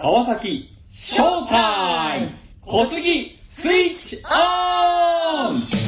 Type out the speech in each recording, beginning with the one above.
川崎ショータイム小杉スイッチオン。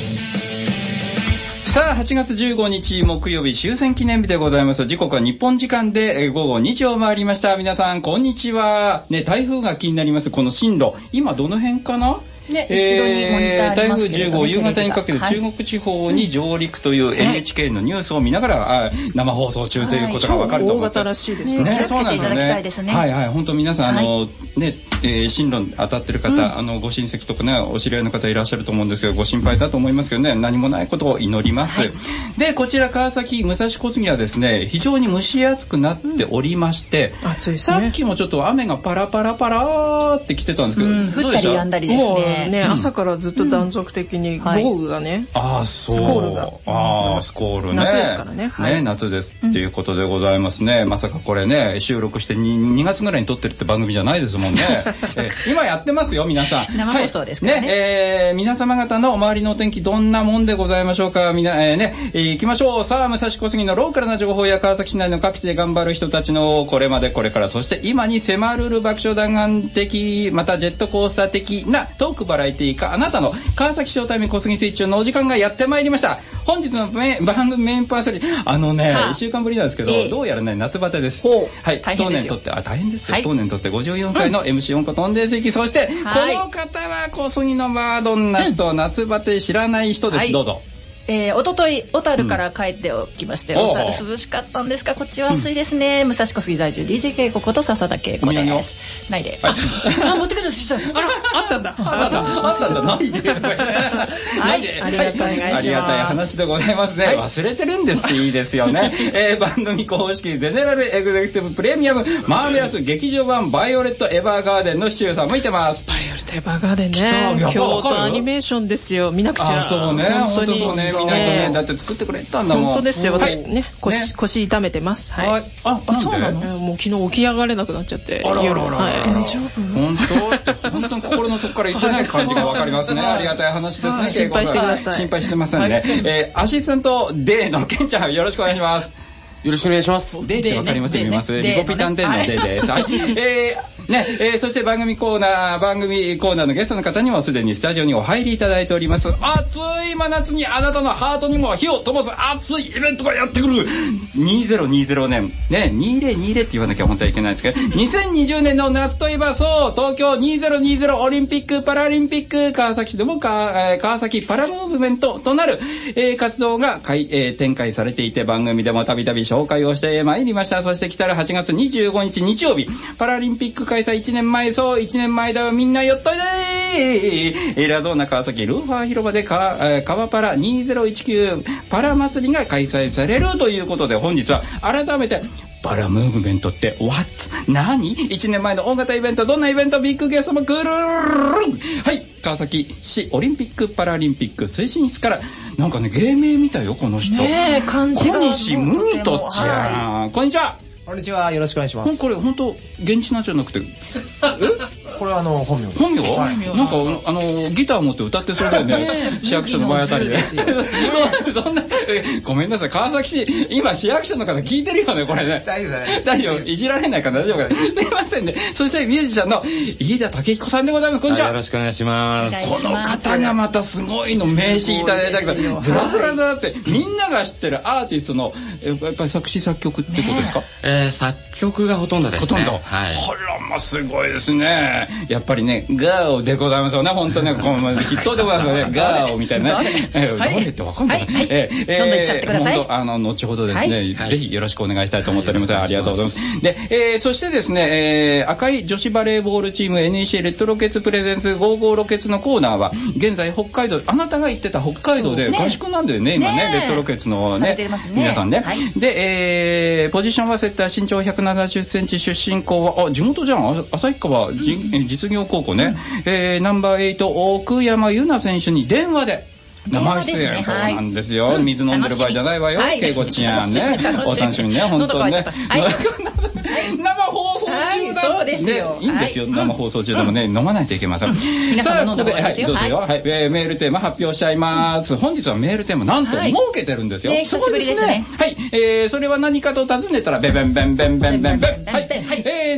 さあ8月15日木曜日終戦記念日でございます。時刻は日本時間で午後2時を回りました。皆さんこんにちは。ね、台風が気になります。この進路今どの辺かな。 ね、後ろにモニターありますけれども、 台風10号夕方にかけて中国地方に上陸という NHK のニュースを見ながら、生放送中ということが分かると思って、 大型らしいですね。 ね、 気をつけていただきたいですね。 はいはい、本当皆さん進路当たってる方、ご親戚とかね、お知り合いの方いらっしゃると思うんですけど、ご心配だと思いますけどね、何もないことを祈ります。で、こちら川崎武蔵小杉はですね、非常に蒸し暑くなっておりまして、 暑いですね。 さっきもちょっと雨がパラパラパラって来てたんですけど、 降ったりやんだりですね。もうね、朝からずっと断続的に豪雨がね、スコールが、スコールね、夏ですからね、ね、夏ですっていうことでございますね。まさかこれね、収録して 2月ぐらいに撮ってるって番組じゃないですもんね。今やってますよ皆さん。 生放送ですからね。 皆様方の周りのお天気どんなもんでございましょうか。行きましょう。さあ武蔵小杉のローカルな情報や川崎市内の各地で頑張る人たちのこれまでこれから、そして今に迫る爆笑弾丸的、またジェットコースター的なトークバラエティーか、あなたの川崎ショータイム小杉スイッチのお時間がやってまいりました。本日の番組メインパーソナリティ、1週間ぶりなんですけど、どうやらね夏バテです。はい、当年とって大変ですよ。当年とって54歳の MC 音楽トンデー関、そしてこの方は小杉のどんな人、夏バテ知らない人です。どうぞ。 おととい小樽から帰っておきまして、小樽涼しかったんですか。こっちは暑いですね。武蔵小杉在住 DJ 恵子こと笹田恵子です。ないで。持ってくるし、あったんだ。 ないで。 はい、ありがとうございます。 ありがたい話でございますね。忘れてるんですっていいですよね。番組公式ゼネラルエグゼクティブプレミアムマーベラス劇場版バイオレットエヴァーガーデンの視聴さんもいてます。 バイオレットエヴァーガーデンね。京都アニメーションですよ。見なくちゃ。 そうね。本当そうね。見ないとね、だって作ってくれたんだもん。 本当ですよ。私ね、腰痛めてます。はい。そうなの？もう昨日起き上がれなくなっちゃって。夜。大丈夫？ 本当に心の底から言ってない感じがわかりますね。ありがたい話ですね。 心配してください。 心配してませんね。アシスタント D のケンちゃんよろしくお願いします。 よろしくお願いします。 デーってわかります？見ます。リコピタンテンのデーです。そして番組コーナーのゲストの方にもすでにスタジオにお入りいただいております。暑い真夏にあなたのハートにも火を灯す熱いイベントがやってくる。2020年ね、2020って言わなきゃ本当はいけないですけど、2020年の夏といえばそう、東京2020オリンピックパラリンピック、川崎市でも川崎パラムーブメントとなる活動が展開されていて、番組でもたびたび紹介をしてまいりました。そして来たる8月25日日曜日、パラリンピック開催1年前、そう1年前だよ、みんなよっといでラゾーナ川崎ルーファー広場で川パラ2019パラ祭りが開催されるということで、本日は改めてパラムーブメントって What？ 何？ 1 年前の大型イベント、どんなイベント、ビッグゲストも来る。はい、川崎市オリンピックパラリンピック推進室からなんかね、芸名みたいよこの人。 ねえ、漢字が。 小西ムニトちゃん。こんにちは。 こんにちは、よろしくお願いします。 これ本当現地なんじゃなくて、 これは本名です。 本名？なんかギター持って歌ってそうだよね。市役所の前あたりで。そんなごめんなさい、川崎市今市役所の方聞いてるよねこれね。大丈夫、いじられないから大丈夫かね。すいませんね。そしてミュージシャンの飯田武彦さんでございます。こんにちは。 よろしくお願いします。 この方がまたすごいの名刺いただいたけど、ずらずらだってみんなが知ってるアーティストのやっぱり作詞作曲ってことですか？ 作曲がほとんどですね。 ほとんど。はい。ほらますごいですね。やっぱりね、ガーオでございますよね。本当ね、この筆頭でございますよね。ガーオみたいなね。誰ってわかんない。どんどん言っちゃってください。後ほどですね、ぜひよろしくお願いしたいと思っております。ありがとうございます。で、そしてですね、赤い女子バレーボールチーム NEC レッドロケッツプレゼンツ55ロケッツのコーナーは現在北海道、あなたが言ってた北海道で合宿なんだよね、今ね、レッドロケッツのね、皆さんね。で、ポジションはセッター、身長170センチ、出身校は地元じゃん、旭川実業高校ね。ナンバー8奥山優奈選手に電話で生出演、そうなんですよ。水飲んでる場合じゃないわよ、けいこちゃんね。お楽しみにね、本当にね。生放送中だ。 そうですよ。 いいんですよ、生放送中でもね、飲まないといけません。 皆さんも飲んでくださいよ。 どうぞよ。はい、メールテーマ発表しちゃいます。本日はメールテーマなんと設けてるんですよ。 久しぶりですね。 はい、それは何かと尋ねたらベベンベンベンベンベンベン。はい、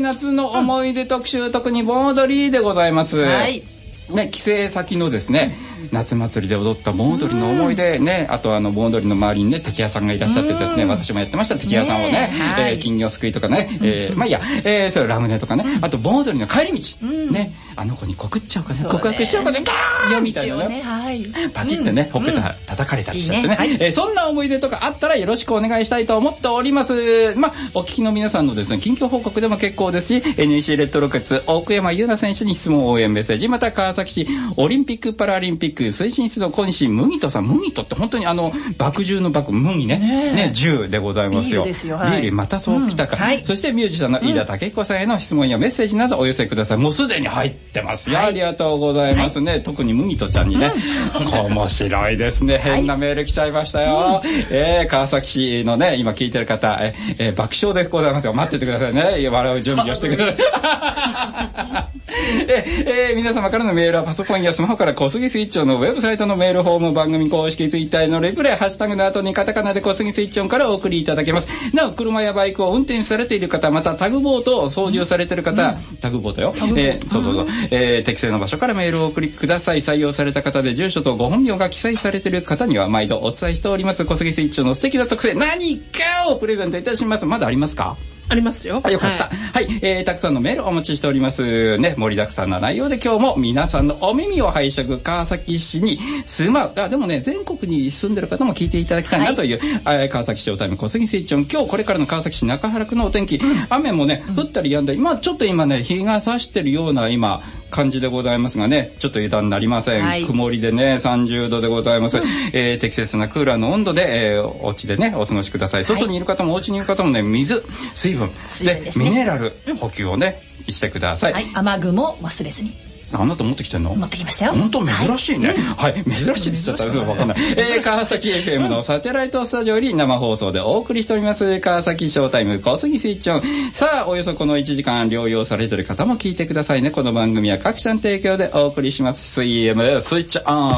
夏の思い出特集、特に盆踊りでございます。はい。ね、帰省先のですね、夏祭りで踊った盆踊りの思い出ね、あと盆踊りの周りにね、敵屋さんがいらっしゃってですね、私もやってました、敵屋さんをね、金魚すくいとかね、まあいいや、それラムネとかね、あと盆踊りの帰り道、ね、あの子に告っちゃおうかね、告白しちゃおうかね、ガーみたいなね、パチってね、ほっぺた叩かれたりしちゃってね、そんな思い出とかあったらよろしくお願いしたいと思っております。まあ、お聞きの皆さんのですね、近況報告でも結構ですし、NEC レッドロケッツ、奥山優奈選手に質問応援メッセージ、また川崎市オリンピック・パラリンピック推進室の小西麦人さん、麦人って本当に麦汁の麦、麦ね、10でございますよ。ビールまたそう来たか。そしてミュージシャンの飯田武彦さんへの質問やメッセージなどお寄せください。もうすでに入ってますよ。ありがとうございますね。特に麦人ちゃんにね、面白いですね。変なメール来ちゃいましたよ。川崎市のね、今聞いてる方、爆笑でございますよ。待っててくださいね。笑う準備をしてください。皆様からのメールはパソコンやスマホから小杉スイッチョンのウェブサイトのメールフォーム、番組公式ツイッターへのリプレイ、ハッシュタグの後にカタカナで小杉スイッチョンからお送りいただけます。なお、車やバイクを運転されている方、またタグボートを操縦されている方、タグボートよ。そう。適正な場所からメールをお送りください。採用された方で住所とご本名が記載されている方には毎度お伝えしております小杉スイッチョンの素敵な特性、何かをプレゼントいたします。まだありますか？ ありますよ。 よかった。はい、たくさんのメールお待ちしております。ね、盛りだくさんな内容で今日も皆さんのお耳を拝借、川崎市に住まう、でもね、全国に住んでる方も聞いていただきたいなという、川崎ショータイム小杉スイッチョン。今日これからの川崎市中原区のお天気、雨もね、降ったり止んだり、ちょっと今ね、日が差してるような今、感じでございますがね、ちょっと油断なりません。曇りでね、30度でございます。適切なクーラーの温度で、お家でね、お過ごしください。外にいる方もお家にいる方もね、水、水分でミネラル補給をね、してください。 雨具も忘れずに。 あなた持ってきてんの？ 持ってきましたよ。 本当珍しいね。はい、珍しいって言っちゃったらすぐわかんない。川崎 FM のサテライトスタジオより生放送でお送りしております。川崎ショータイム小杉スイッチオン。さあ、およそこの1時間療養されてる方も聞いてくださいね。この番組は各社の提供でお送りします。CM スイッチオン。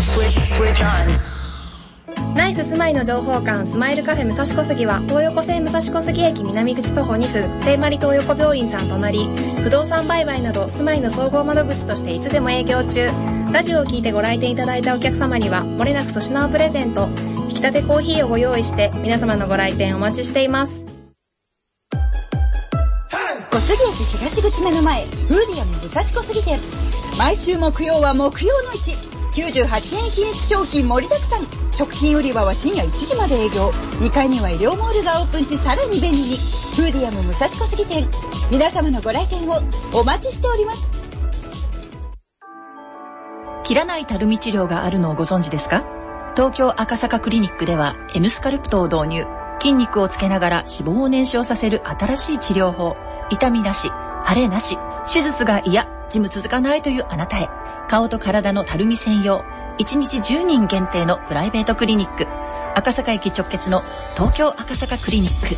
ナイススマイの情報館スマイルカフェ武蔵小杉は東横線武蔵小杉駅南口徒歩2分聖マリ東横病院さん隣、不動産売買などスマイの総合窓口としていつでも営業中。ラジオを聞いてご来店いただいたお客様にはもれなく粗品をプレゼント、引き立てコーヒーをご用意して皆様のご来店お待ちしています。 小杉駅東口目の前、フーディアム武蔵小杉店。毎週木曜は木曜の市、98円均一商品盛りだくさん。食品売り場は深夜1時まで営業。2階には医療モールがオープンし、さらに便利に。フーディアム武蔵小杉店、皆様のご来店をお待ちしております。 切らないたるみ治療があるのをご存知ですか？東京赤坂クリニックでは M スカルプトを導入。筋肉をつけながら脂肪を燃焼させる新しい治療法。痛みなし、腫れなし、手術が嫌、ジム続かないというあなたへ。顔と体のたるみ専用、1日10人限定のプライベートクリニック。赤坂駅直結の東京赤坂クリニック。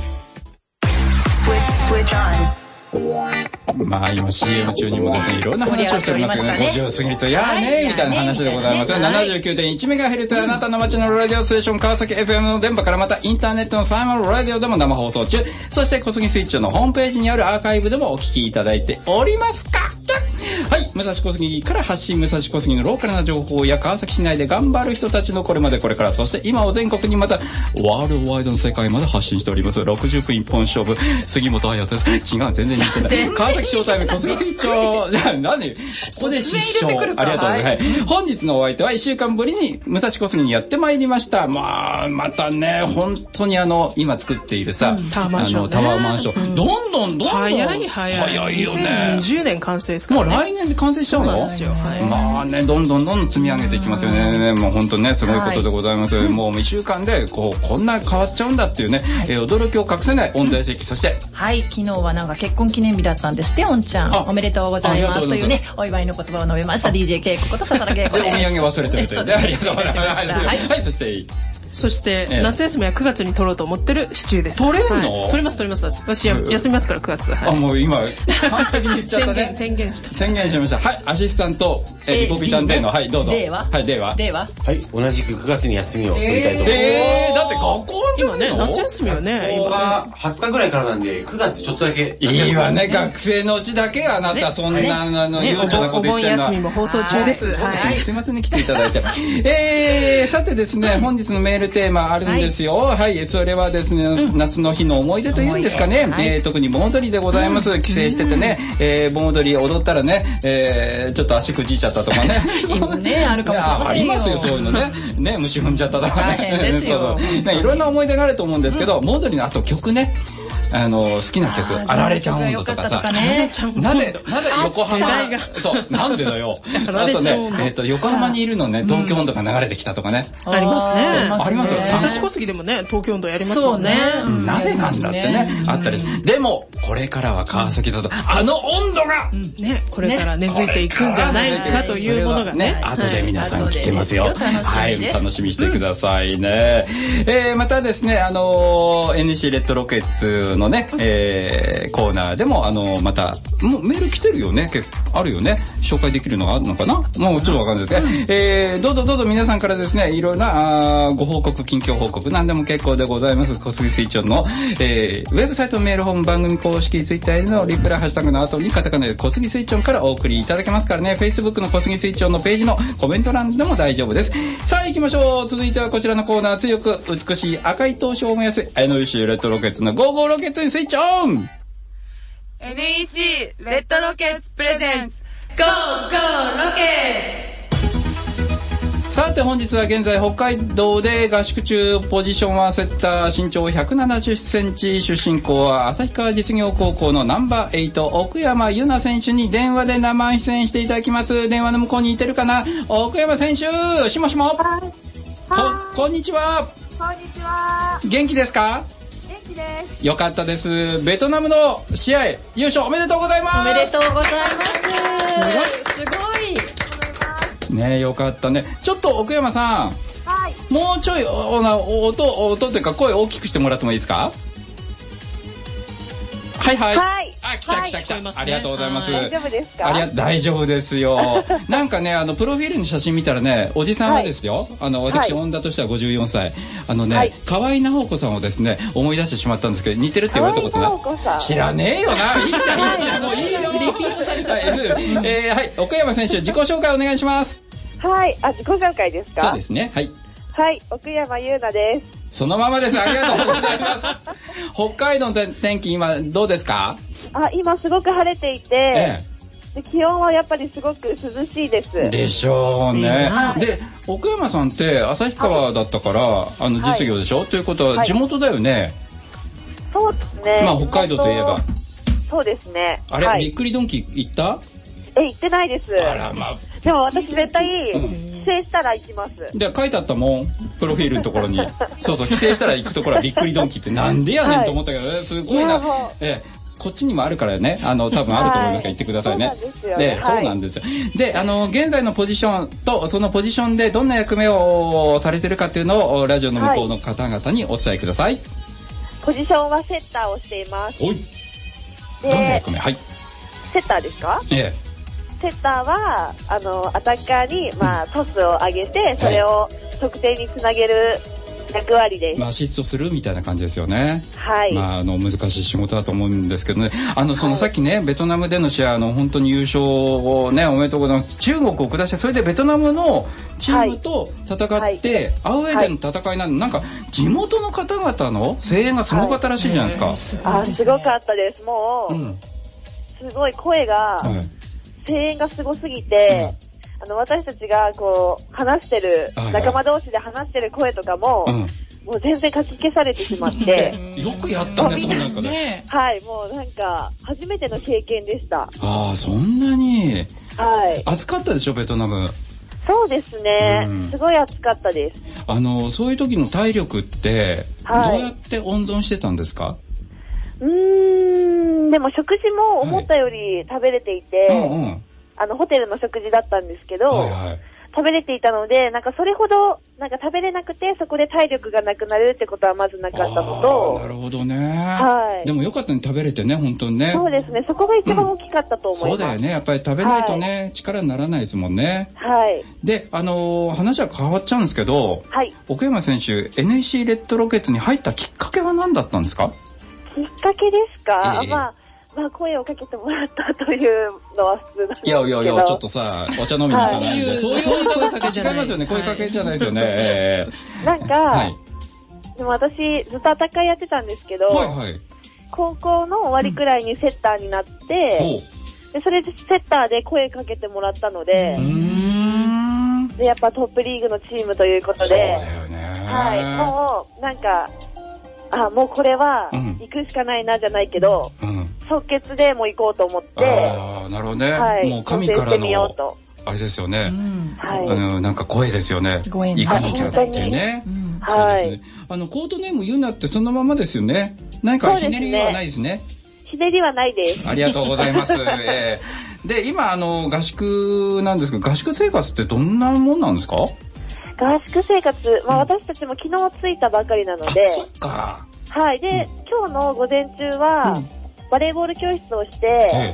今 CM 中にもですね、いろんな話をしておりますけどね、50過ぎると、いやーね、みたいな話でございます。79.1MHz あなたの街のラジオステーション川崎 FM の電波から、またインターネットのサイマルラジオでも生放送中。そして小杉スイッチのホームページにあるアーカイブでもお聞きいただいておりますか？はい、武蔵小杉から発信、武蔵小杉のローカルな情報や川崎市内で頑張る人たちのこれまでこれから、そして今を全国にまたワールドワイドの世界まで発信しております60分一本勝負杉本彩です。違う、全然似てない川崎ショータイム小杉スイッチを何ここで失笑、ありがとうございます、はい、本日のお相手は1週間ぶりに武蔵小杉にやってまいりました。またね、本当に今作っているさ、 タワーマンション、 タワーマンション、どんどん早いよね。 早いよね。 2020年完成ですからね。 もう来年年で完成しちゃうの？ そうなんですよ。はい。 まあね、どんどん積み上げていきますよね。もう本当ね、すごいことでございます。もう1週間で、こんな変わっちゃうんだっていうね、驚きを隠せない音大席、そして。 はい、昨日はなんか結婚記念日だったんですって、おんちゃん。おめでとうございますというね、お祝いの言葉を述べました、DJ 恵子こと笹田恵子です。 お土産忘れてるというね、ありがとうございます。はい、 そして、夏休みは9月に取ろうと思ってるシチューです。 取れるの？ 取ります。私、休みますから、9月。 あ、もう今、完璧に言っちゃったね。 宣言しました。はい、アシスタント、リポビタンデーの、はい、どうぞ。 デーははい、デーははい、同じく9月に休みを取りたいと思います。 だって学校じゃ今ね、夏休みはね、 今が20日ぐらいからなんで、9月ちょっとだけ。 いいわね、学生のうちだけあなた、そんな、悠長なこと言ってんの。 お盆休みも放送中です。 すいませんね、来ていただいて。さてですね、本日のメールテーマあるんですよ。はい、それはですね、夏の日の思い出というんですかね。特に盆踊りでございます。帰省しててね、盆踊り踊ったらね、ちょっと足くじいちゃったとかね。 今ね、あるかもしれませんよ。 ありますよ、そういうのね。ね、虫踏んじゃったとかね。 大変ですよ。 いろんな思い出があると思うんですけど、盆踊りのあと曲ね。好きな曲、あられちゃん温度とかさ。なんで横浜そう、なんでだよ。あとね、横浜にいるのね、東京温度が流れてきたとかね。 ありますね。 ありますよ。 武蔵小杉でもね、東京温度やりますもんね。 なぜなんだってね、あったり。でも、これからは川崎だと、あの温度がね、これから根付いていくんじゃないかというものがね。 後で皆さん聞けますよ。はい、楽しみにしてくださいね。またですね、NC レッドロケッツのね、コーナーでも、また、もうメール来てるよね。あるよね。紹介できるのがあるのかな？もうちょっとわかんないですけど、どうぞ皆さんからですね、いろいろなご報告、近況報告、何でも結構でございます。小杉水長の、ウェブサイトメールホーム番組公式ツイッターへのリプライハッシュタグの後にカタカナで小杉水長からお送りいただけますからね、Facebook の小杉水長のページのコメント欄でも大丈夫です。さあ行きましょう。続いてはこちらのコーナー、強く美しい赤い闘志を燃やす NEC レッドロケッツのゴーゴーロケットにスイッチオン。 NEC レッドロケッツプレゼンツゴーゴーロケッツ。 さて本日は現在北海道で合宿中、ポジションはセッター、身長170センチ、出身校は旭川実業高校のナンバー8奥山優奈選手に電話で生出演していただきます。電話の向こうにいてるかな、奥山選手、しもしも。はい、こんにちは。 こんにちは。 元気ですか？ 元気です。 よかったです。ベトナムの試合優勝おめでとうございます。 おめでとうございます。すごいね、よかったね。ちょっと奥山さん、 はい、 もうちょい音っていうか声大きくしてもらってもいいですか？はいはい。 はい。 あ、来た。ありがとうございます。 大丈夫ですか？ 大丈夫ですよ。なんかね、プロフィールの写真見たらね、おじさんはですよ、私、恩田としては54歳。河合直子さんをですね、思い出してしまったんですけど、似てるって言われたことない？知らねえよな。いいんだ、もういいよ。リピートされちゃった。はい、奥山選手、自己紹介お願いします。 はい、自己紹介ですか？ そうですね、はい。 はい、奥山優奈です。 そのままです。ありがとうございます。北海道の天気今どうですか？ 今すごく晴れていて、気温はやっぱりすごく涼しいです。 でしょうね。で、奥山さんって旭川だったから、実業でしょ？ということは地元だよね。 そうですね。 まあ北海道といえば。 そうですね。 あれ、びっくりドンキー行った？ 行ってないです。 あら、まあ。 でも私絶対、帰省したら行きます。 で、書いてあったもん、プロフィールのところに。そう、帰省したら行くところはびっくりドンキーってなんでやねんと思ったけどね、すごいな。こっちにもあるからね、多分あると思いますから言ってくださいね。そうなんですよ。で、現在のポジションと、そのポジションでどんな役目をされてるかっていうのを、ラジオの向こうの方々にお伝えください。 ポジションはセッターをしています。 おい。どんな役目？はい。 セッターですか？セッターは、アタッカーに、トスを上げて、それを得点につなげる役割です。 アシストするみたいな感じですよね。 はい。 難しい仕事だと思うんですけどね。さっきね、ベトナムでの試合、本当に優勝をね、おめでとうございます。中国を下して、それでベトナムのチームと戦って、アウェーでの戦いなんで、なんか、地元の方々の声援がすごかったらしいじゃないですか。 すごかったです。もう、すごい声が、声援がすごすぎて、私たちがこう話してる、仲間同士で話してる声とかも、もう全然かき消されてしまって。 よくやったね、そんなんかね。 はい、もうなんか、初めての経験でした。 そんなに。 はい。 暑かったでしょ、ベトナム。 そうですね。すごい暑かったです。 そういう時の体力って、どうやって温存してたんですか？ でも食事も思ったより食べれていて、ホテルの食事だったんですけど、食べれていたので、なんかそれほど、なんか食べれなくて、そこで体力がなくなるってことはまずなかったのと。 なるほどね。はい。でもよかったね、食べれてね、本当にね。 そうですね、そこが一番大きかったと思います。 そうだよね、やっぱり食べないとね、力にならないですもんね。 はい。 で、話は変わっちゃうんですけど、奥山選手、NEC レッドロケッツに入ったきっかけは何だったんですか？ きっかけですか？まあ声をかけてもらったというのは普通なんですけど。 いや、ちょっとさ、お茶飲みに行かないんで。そういう声かけ違いますよね。声かけじゃないですよね。 なんか、でも私、ずっとアタッカーやってたんですけど、高校の終わりくらいにセッターになって、でそれでセッターで声かけてもらったので、で、やっぱトップリーグのチームということで、そうだよね。 はい、もう、なんか、もうこれは、行くしかないなじゃないけど、即決でもう行こうと思って、 なるほどね。もう神からの、あれですよね。なんか声ですよね。行かなきゃってね。はい。コートネームユナってそのままですよね。何かひねりはないですね。 ひねりはないです。 ありがとうございます。で、今、合宿なんですけど、合宿生活ってどんなもんなんですか？ 合宿生活、私たちも昨日着いたばかりなので、 そっか。 はい。で、今日の午前中は、バレーボール教室をして、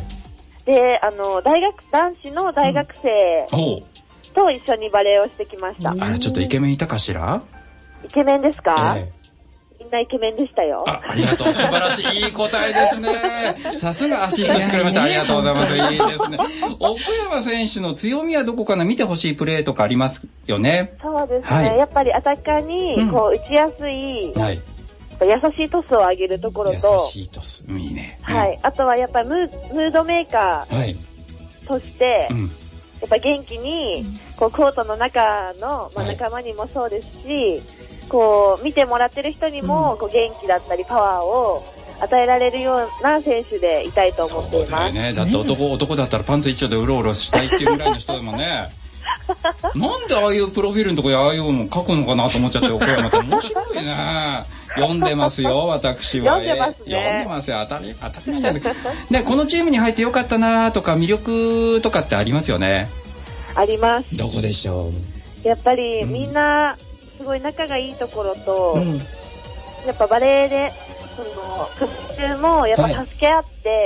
で、男子の大学生と一緒にバレーをしてきました。 ちょっとイケメンいたかしら？ イケメンですか？みんなイケメンでしたよ。 ありがとう。素晴らしい。いい答えですね。さすがアシストしてくれました。ありがとうございます。いいですね。奥山選手の強みはどこかな、見てほしいプレーとかありますよね。 そうですね。やっぱりアタッカーに、打ちやすい、優しいトスを上げるところと、 優しいトス。いいね。 はい。あとはやっぱりムードメーカーとして、やっぱ元気に、コートの中の、仲間にもそうですし、見てもらってる人にも、元気だったりパワーを与えられるような選手でいたいと思っています。そうだよね。 だって男だったらパンツ一丁でうろうろしたいっていうぐらいの人でもね。なんでああいうプロフィールのところでああいうの書くのかなと思っちゃって、奥山さん面白いね。読んでますよ、私は。 読んでますね。 読んでますよ、当たり前じゃないですか。ね、このチームに入ってよかったなとか、魅力とかってありますよね。 あります。 どこでしょう？やっぱりみんな、すごい仲がいいところと、やっぱバレーで、途中もやっぱ助け合って、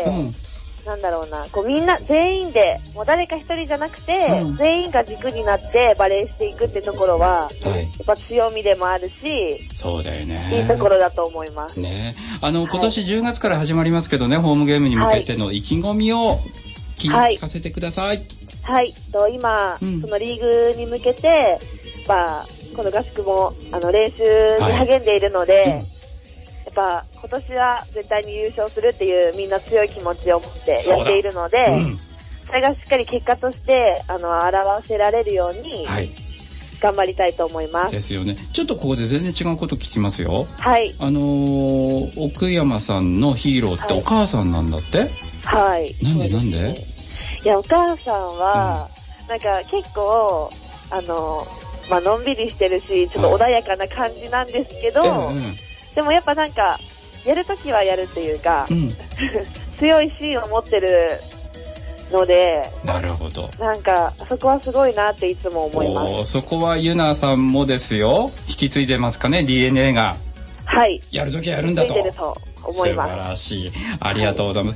なんだろうな、みんな全員で、もう誰か一人じゃなくて、全員が軸になってバレーしていくってところは、やっぱ強みでもあるし、 そうだよね。 いいところだと思います。 ね、今年10月から始まりますけどね、ホームゲームに向けての意気込みを聞かせてください。 はい。今、そのリーグに向けて、この合宿も練習に励んでいるので、やっぱ今年は絶対に優勝するっていうみんな強い気持ちを持ってやっているので、それがしっかり結果として表せられるように頑張りたいと思います。 ですよね。ちょっとここで全然違うこと聞きますよ。 はい。 奥山さんのヒーローってお母さんなんだって？ はい。 なんで？ いや、お母さんは、なんか結構のんびりしてるし、ちょっと穏やかな感じなんですけど、でもやっぱなんか、やるときはやるっていうか、強い芯を持ってるので、 なるほど。 なんか、そこはすごいなっていつも思います。 そこはユナさんもですよ、引き継いでますかね、DNA が。 はい。 やるときはやるんだと。 引き継いでると思います。 素晴らしい。ありがとうございます。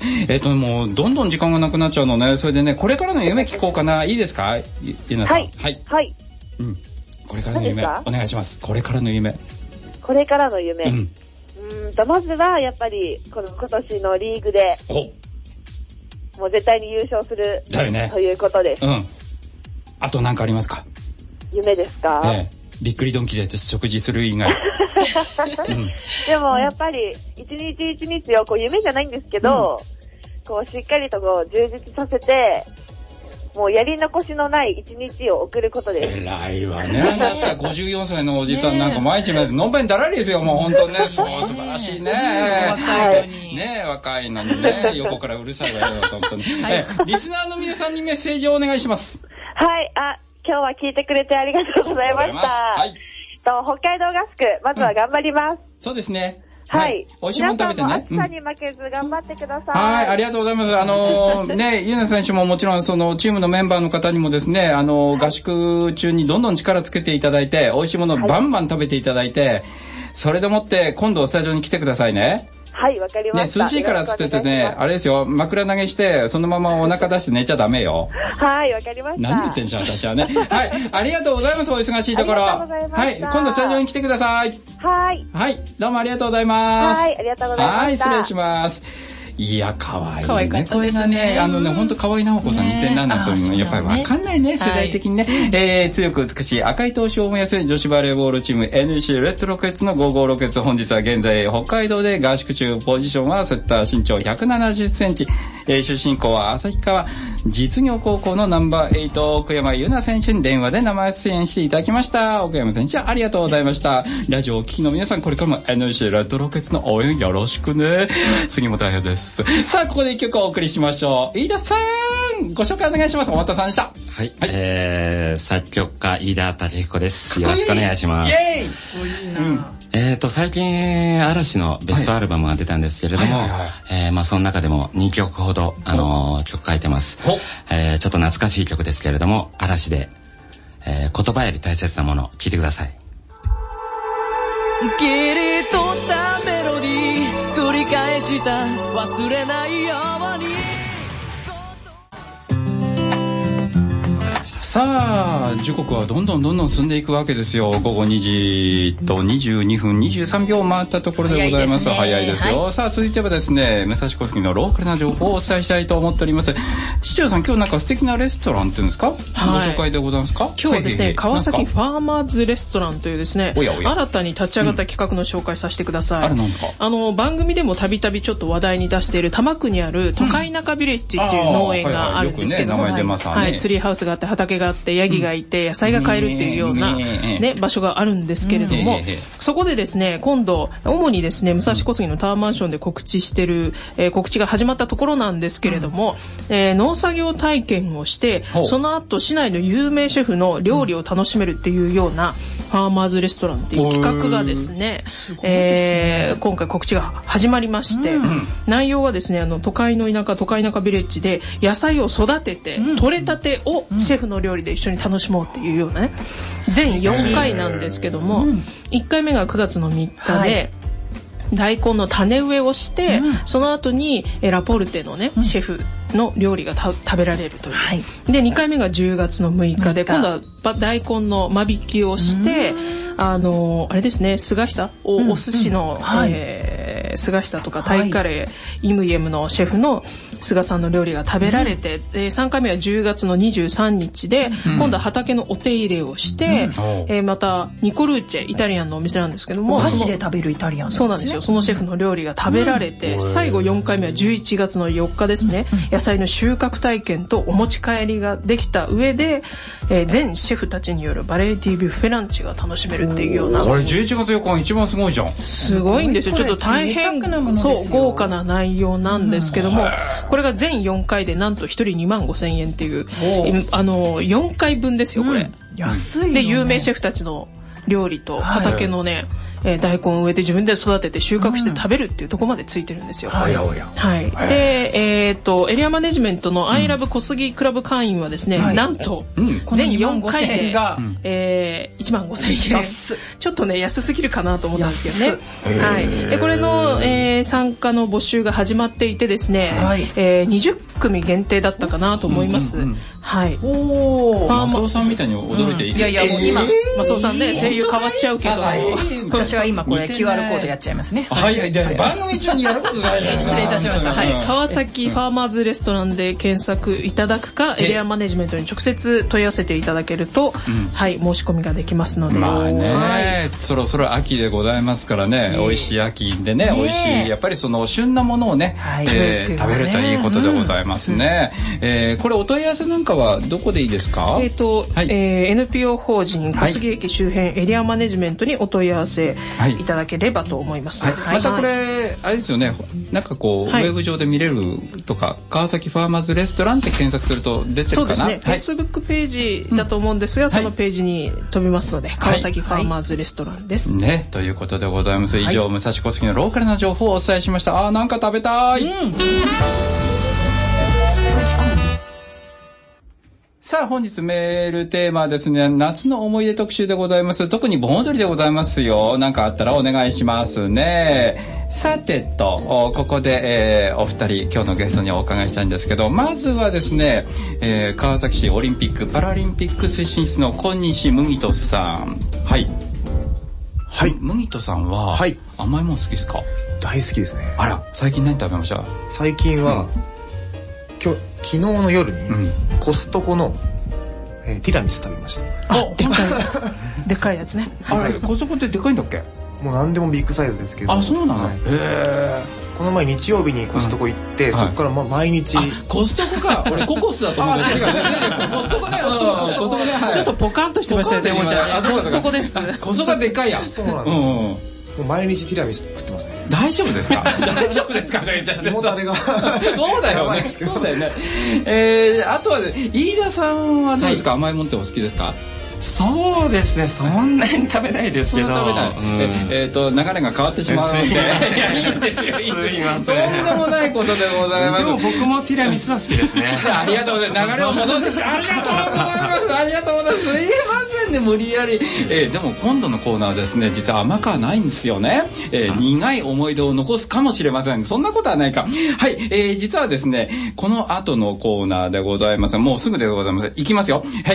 もう、どんどん時間がなくなっちゃうのね。それでね、これからの夢聞こうかな。いいですか？ユナさん。はい。 はい。 これからの夢、お願いします。これからの夢。 これからの夢。まずはやっぱり今年のリーグでもう絶対に優勝するということです。 あと何かありますか？ 夢ですか？ びっくりドンキで食事する以外。 でもやっぱり一日一日を夢じゃないんですけど、しっかりと充実させて、 もうやり残しのない一日を送ることです。 偉いわね。だったら54歳のおじさんなんか毎日のんべんだらりですよ、もう本当ね。そう、素晴らしいね。 若いのに。 ね、若いのにね、横からうるさいわよ、本当に。リスナーの皆さんにメッセージをお願いします。 はい、今日は聞いてくれてありがとうございました。はい。北海道合宿、まずは頑張ります。 そうですね。 はい。 美味しいもの食べてね。 皆さんも暑さに負けず頑張ってください。 はい、ありがとうございます。ね、ゆな選手ももちろんそのチームのメンバーの方にもですね、合宿中にどんどん力つけていただいて、美味しいものをバンバン食べていただいて、それでもって今度スタジオに来てくださいね。 はい、わかりました。 ね、涼しいからつっててね、あれですよ、枕投げして、そのままお腹出して寝ちゃダメよ。 はい、わかりました。 何言ってんじゃん、私はね。はい、ありがとうございます、お忙しいところ。 ありがとうございました。 はい、今度スタジオに来てください。 はい。 はい、どうもありがとうございます。 はい、ありがとうございました。 はい、失礼します。いや、可愛いね。 可愛かったですね。 ほんと可愛い直子さん似てんななんていうのやっぱりわかんないね、世代的にね。強く美しい赤い闘志を燃やす女子バレーボールチーム NC レッドロケッツの55ロケッツ、本日は現在北海道で合宿中、ポジションはセッター、身長170センチ、出身校は旭川実業高校のナンバー8奥山優奈選手に電話で生出演していただきました。奥山選手ありがとうございました。ラジオをお聞きの皆さん、これからも NC レッドロケッツの応援よろしくね。杉本彩です。さあ、ここで一曲お送りしましょう。飯田さん、ご紹介お願いします。お待たせさんでした。 はい。作曲家、飯田武彦です。よろしくお願いします。 イェーイ。最近、嵐のベストアルバムが出たんですけれども、その中でも2曲ほど、曲書いてます。ちょっと懐かしい曲ですけれども、嵐で、言葉より大切なもの、聴いてください。 キリとしたメロディー繰り返した忘れないように。 さあ、時刻はどんどん進んでいくわけですよ。午後2時と22分23秒回ったところでございます。早いですよ。はい、さあ、続いてはですね、武蔵小杉のローカルな情報をお伝えしたいと思っております。市長さん、今日なんか素敵なレストランっていうんですか、ご紹介でございますか？ 今日はですね、川崎ファーマーズレストランというですね、新たに立ち上がった企画の紹介させてください。 あれなんですか？ 番組でもたびたびちょっと話題に出している多摩区にある都会中ビレッジっていう農園があるんですけども、ツリーハウスがあって畑があってヤギがいて野菜が買えるっていうような、場所があるんですけれども、そこでですね、今度主にですね、武蔵小杉のタワーマンションで告知してる、告知が始まったところなんですけれども、農作業体験をして、その後市内の有名シェフの料理を楽しめるっていうようなファーマーズレストランっていう企画がですね、今回告知が始まりまして、内容はですね、都会の田舎都会中ビレッジで野菜を育てて、取れたてをシェフの料理で一緒に楽しもうっていうようなね、全4回なんですけども、1回目が9月の3日で、大根の種植えをして、その後にラポルテのね、シェフの料理が食べられるという、で2回目が10月の6日で、今度は大根の間引きをして、あれですね、菅久お寿司の、菅久とかタイカレー、イムイエムのシェフの菅さんの料理が食べられて、3回目は10月の23日で、今度は畑のお手入れをして、またニコルーチェ、イタリアンのお店なんですけども、 お箸で食べるイタリアン、 そうなんですよ。そのシェフの料理が食べられて、最後4回目は11月の4日ですね、野菜の収穫体験とお持ち帰りができた上で、全シェフたちによるバレエティビュッフェランチが楽しめるっていうような。 これ11月4日一番すごいじゃん。 すごいんですよ。ちょっと大変豪華な内容なんですけども、これが全4回でなんと1人25,000円っていう、4回分ですよこれ。 安い。 で有名シェフたちの料理と畑のね、大根を植えて自分で育てて収穫して食べるっていうところまでついてるんですよ。で、エリアマネジメントのアイラブ小杉クラブ会員はですね、なんと全4回で15,000円。ちょっとね安すぎるかなと思ったんですけどね。でこれの、参加の募集が始まっていてですね、20組限定だったかなと思います。 マスオさんみたいに驚いていい？ いやもう今マスオさんね、声優変わっちゃうけど、 私は今これ QR コードやっちゃいますね。 番組中にやることないじゃん。 失礼いたしました。川崎ファーマーズレストランで検索いただくか、エリアマネジメントに直接問い合わせていただけると、申し込みができますので。 まあね、そろそろ秋でございますからね、美味しい秋でね、美味しいやっぱりその旬なものをね、食べるといいことでございますね。これお問い合わせなんかはどこでいいですか？ NPO 法人小杉駅周辺エリアマネジメントにお問い合わせいただければと思います。 またこれあれですよね、なんかこうウェブ上で見れるとか、川崎ファーマーズレストランって検索すると出てるかな。 そうですね、Facebook ページだと思うんですが、そのページに飛びますので、川崎ファーマーズレストランです。 ね、ということでございます。以上、武蔵小杉のローカルな情報をお伝えしました。なんか食べたい。さあ本日メールテーマはですね、夏の思い出特集でございます。特に盆踊りでございますよ。なんかあったらお願いしますね。さてと、ここで、お二人今日のゲストにお伺いしたいんですけど、まずはですね、川崎市オリンピックパラリンピック推進室の小西麦人さん。はい。はい。麦人さんは、はい、甘いもの好きですか？ 大好きですね。 あら、最近何食べました？ 最近は、昨日の夜にコストコの、ティラミス食べました。 でかいやつ。でかいやつね。 あれ、コストコってでかいんだっけ？ もう何でもビッグサイズですけど。 あ、そうなの？ この前日曜日にコストコ行って、そこから毎日。 コストコか。俺ココスだと思うんだけど。コストコだよ。コストコね。 ちょっとポカンとしてましたよね、もちゃん。コストコです。 コストコがでかいやん。 そうなんですよ。もう毎日ティラミス食ってますね。 大丈夫ですか？大丈夫ですか？ もたれが。 そうだよね。そうだよね。あとは、飯田さんはどうですか？甘いもんってお好きですか？ そうですね、そんなに食べないですけど。 そんな食べない。流れが変わってしまうので。いや、いいんですよ、いいんですよ。とんでもないことでございます。 でも僕もティラミスは好きですね。 ありがとうございます。流れを戻して、ありがとうございます。ありがとうございます。すいませんね、無理やり。でも今度のコーナーはですね、実は甘くはないんですよね。苦い思い出を残すかもしれません。そんなことはないか。はい、実はですね、この後のコーナーでございます。もうすぐでございます。いきますよ。はい、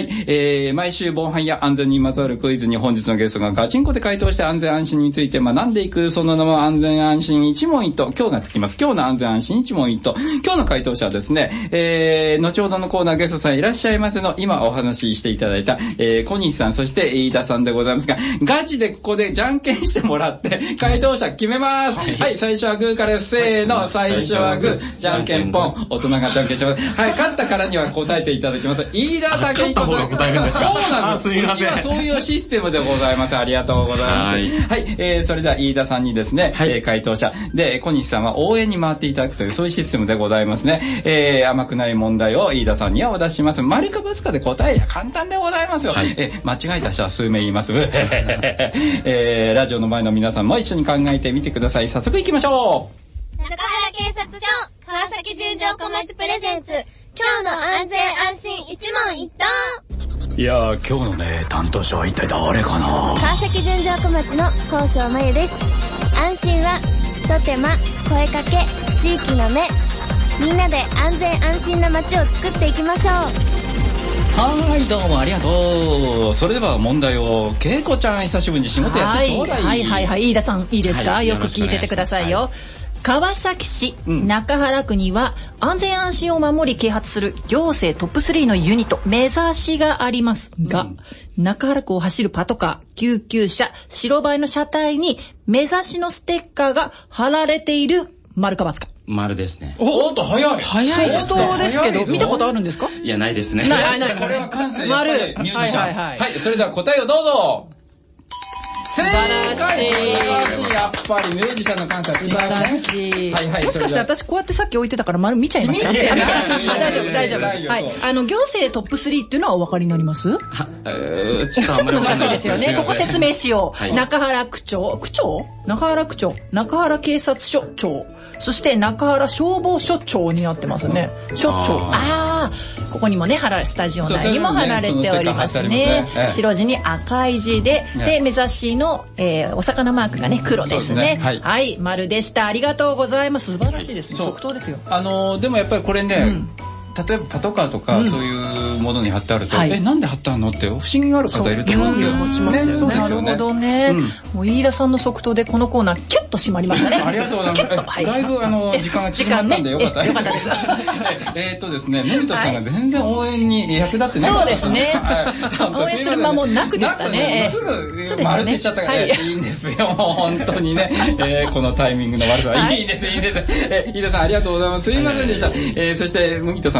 毎週防犯や安全にまつわるクイズに本日のゲストがガチンコで回答して安全安心について学んでいく、その名も安全安心一問一答。今日がつきます。今日の安全安心一問一答。今日の回答者はですね、後ほどのコーナーゲストさんいらっしゃいませの今お話ししていただいた、小西さん、そして飯田さんでございますが、ガチでここでじゃんけんしてもらって回答者決めます。はい、最初はグーからせーの、最初はグー、じゃんけんポン、大人がじゃんけんします。はい、勝ったからには答えていただきます。飯田武彦さん。 勝った方が答えるんですか？ そうなんです。 すみません。 そういうシステムでございます。ありがとうございます。はい、それでは飯田さんにですね、回答者で小西さんは応援に回っていただくというそういうシステムでございますね。甘くない問題を飯田さんにはお出しします。丸か×かで答えや簡単でございますよ。はい、間違えた人は数名言います。ラジオの前の皆さんも一緒に考えてみてください。早速行きましょう。中原警察署川崎純情小町プレゼンツ、今日の安全安心一問一答。 いやー、今日のね、担当者は一体誰かな。 川崎純情小町の高尚真由です。安心は一手間、声かけ、地域の目、みんなで安全安心な街を作っていきましょう。 はい、どうもありがとう。それでは問題を、けいこちゃん久しぶりに仕事やってちょうだい。 はい、飯田さんいいですか？よく聞いててくださいよ。川崎市中原区には安全安心を守り啓発する行政トップ3のユニット目指しがありますが、中原区を走るパトカー、救急車、白バイの車体に目指しのステッカーが貼られている、丸か×か？ 丸ですね。 おっと、早いですね。ですけど見たことあるんですか？ いや、ないですね。 ない。これは完成。 丸。 ミュージシャン。はい、それでは答えをどうぞ。正解。やっぱりミュージシャンの感覚素晴らしい。もしかして私こうやってさっき置いてたから丸見ちゃいました？大丈夫。はい。行政トップ3っていうのはお分かりになります？ちょっと難しいですよね。ここ説明しよう。中原区長、中原警察署長、そして中原消防署長になってますね。署長。ここにもね、スタジオ内にも貼られておりますね。白地に赤い字で、目指しのお魚マークがね、黒ですね。はい、丸でした。ありがとうございます。素晴らしいですね。即答ですよ。 でもやっぱりこれね、例えばパトカーとかそういうものに貼ってあると、なんで貼ってあるのって不思議がある方いると思うんですけど、 持ちますよね。なるほどね。もう飯田さんの即答でこのコーナーキュッと締まりましたね。 ありがとうございます。だいぶ時間が縮まったんでよかったです。ですね、メリトさんが全然応援に役立ってない。 そうですね。応援する間もなくでしたね。 すぐ丸でしちゃったからいいんですよ。本当にね、このタイミングの悪さはいいです。飯田さんありがとうございます。すいませんでした。そして麦田さん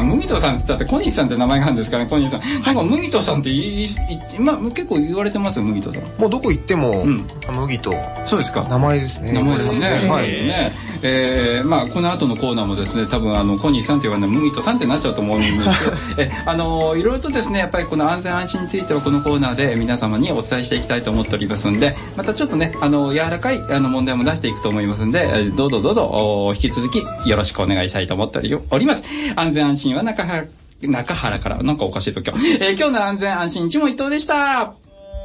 麦とさんって言ったって小西さんって名前があるんですかね、小西さん。なんか麦とさんってまあ結構言われてますよ、麦とさん。 もうどこ行っても、麦と。 そうですか。 名前ですね。 名前ですね。はい。まあこの後のコーナーもですね、多分小西さんって言われない麦とさんってなっちゃうと思うんですけど、いろいろとですね、やっぱりこの安全安心についてはこのコーナーで皆様にお伝えしていきたいと思っておりますんで、またちょっとね、柔らかい問題も出していくと思いますんで、どうぞ引き続きよろしくお願いしたいと思っております。安全安心は中原から、なんかおかしいと今日。今日の安全安心一問一答でした。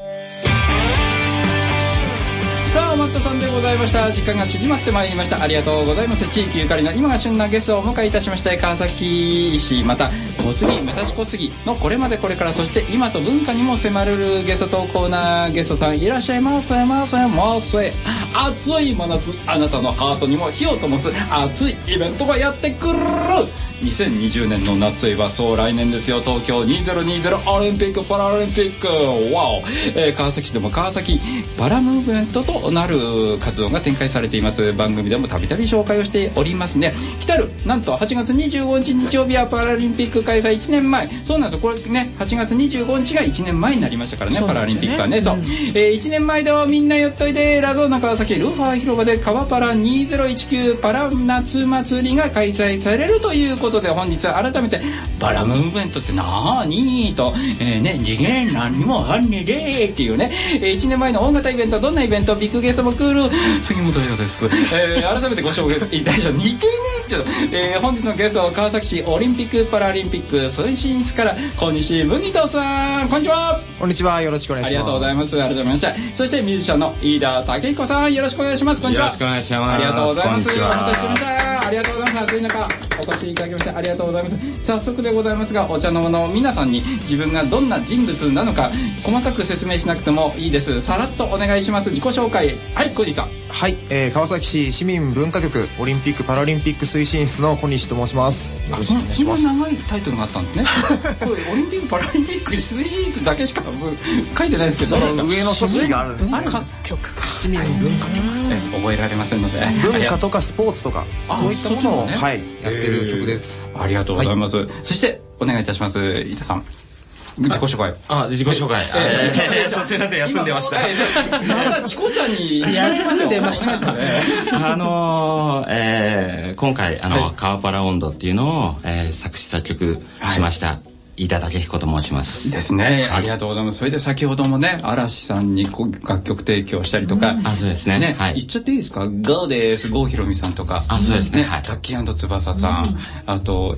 さあ、マットさんでございました。時間が縮まってまいりました。ありがとうございます。地域ゆかりの今が旬なゲストをお迎えいたしまして、川崎市また小杉武蔵小杉のこれまでこれから、そして今と文化にも迫るゲストトーコーナーゲストさんいらっしゃいませ。暑い真夏にあなたのハートにも火を灯す熱いイベントがやってくる。2020年の夏といえばそう来年ですよ。東京2020オリンピックパラリンピック、ワオ、川崎市でも川崎パラムーブメントとなる活動が展開されています。番組でもたびたび紹介をしておりますね。来たるなんと8月25日日曜日はパラリンピック開催1年前。そうなんですよ、これね、8月25日が1年前になりましたからね、パラリンピックはね。そう、1年前ではみんな寄っといでラゾーナ川崎ルファ広場で川パラ2019パラ夏祭りが開催されるということで、本日は改めてパラムーブメントってなーにーと、次元何もあんねでーっていうね、1年前の大型イベント、どんなイベント、ビッグゲストも来る杉本洋です。改めてご紹介いたしましょう。似てねえちょっと、本日のゲストは川崎市オリンピックパラリンピック推進室から小西麦人さん、こんにちは。 こんにちは、よろしくお願いします。 ありがとうございます。改めまして、そしてミュージシャンの飯田武彦さん、よろしくお願いします。こんにちは。 よろしくお願いします。 ありがとうございます。お待たせしました。ありがとうございます。暑い中お越しいただきましてありがとうございます。早速でございますが、お茶の間の皆さんに自分がどんな人物なのか細かく説明しなくてもいいです。さらっとお願いします。自己紹介。はい、小西さん。 はい、川崎市市民文化局オリンピックパラリンピック推進室の小西と申します。 そんな長いタイトルがあったんですね。これオリンピックパラリンピック推進室だけしか書いてないですけど、 上の組織があるんですね。 文化局、 市民文化局、 覚えられませんので、 文化とかスポーツとかそういったものを、はい、やってる曲です。 ありがとうございます。そしてお願いいたします。飯田さん、自己紹介。 自己紹介。すいません、休んでました。 まだチコちゃんに休んでましたね。 今回川パラ温度っていうのを作詞作曲しました。飯田武彦と申しますですね。ありがとうございます。それで先ほどもね、嵐さんに楽曲提供したりとか、 そうですね。 はい、言っちゃっていいですか？ゴーです。郷ひろみさんとか、 そうですね。 タッキー&翼さん、あと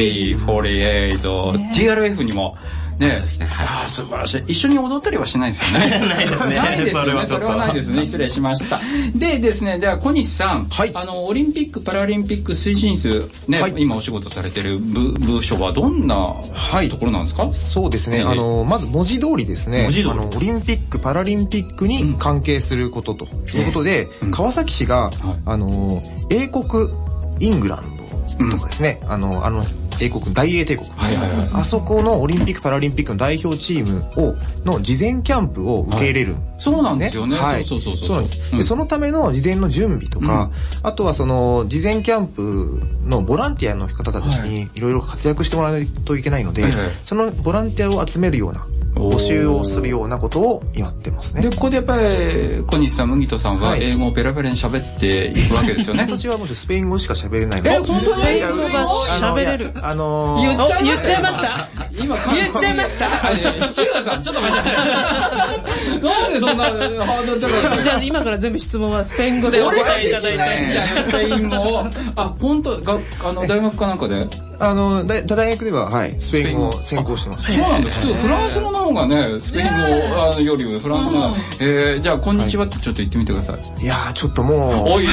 AKB48、TRF にもね、素晴らしい。一緒に踊ったりはしないですよね。 ないですね。 ないですよね。それはないですね。失礼しました。でですね、では小西さん、オリンピック・パラリンピック推進室、ね、今お仕事されてる部署はどんなところなんですか？ そうですね。まず文字通りですね、オリンピック・パラリンピックに関係することということで、川崎市が、英国、イングランドとかですね、英国、大英帝国、あそこのオリンピック・パラリンピックの代表チームの事前キャンプを受け入れるんですね。 そうなんですよね。 はい。そうなんです。で、そのための事前の準備とか、あとはその事前キャンプのボランティアの方たちにいろいろ活躍してもらわないといけないので、そのボランティアを集めるような募集をするようなことをやってますね。 で、ここでやっぱり小西さん、麦人さんは英語をペラペラに喋っていくわけですよね。 私はもうスペイン語しか喋れないので。 本当にスペイン語が喋れる。言っちゃいました。今言っちゃいました。 シュウさん、ちょっと待って。なんでそんなハードル高い？ じゃあ今から全部質問はスペイン語でお答えいただいて。 スペイン語。本当大学かなんかで。 大学では、はい、スペイン語を専攻してます。 そうなんです。普通フランス語の方がね、スペイン語よりもフランス語が。じゃあ、こんにちはってちょっと言ってみてください。 いやー、ちょっともう。 おい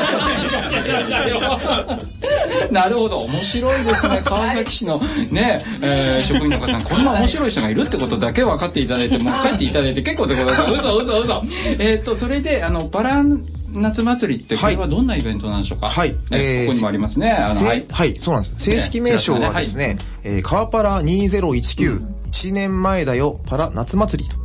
なるほど、面白いですね。川崎市のね、職員の方にこんな面白い人がいるってことだけ分かっていただいて、もう帰っていただいて結構でございます。嘘。それで、パラ夏祭りってこれはどんなイベントなんでしょうか？はい。ここにもありますね。 はい、そうなんです。正式名称はですね、川パラ2019、1年前だよパラ夏祭りと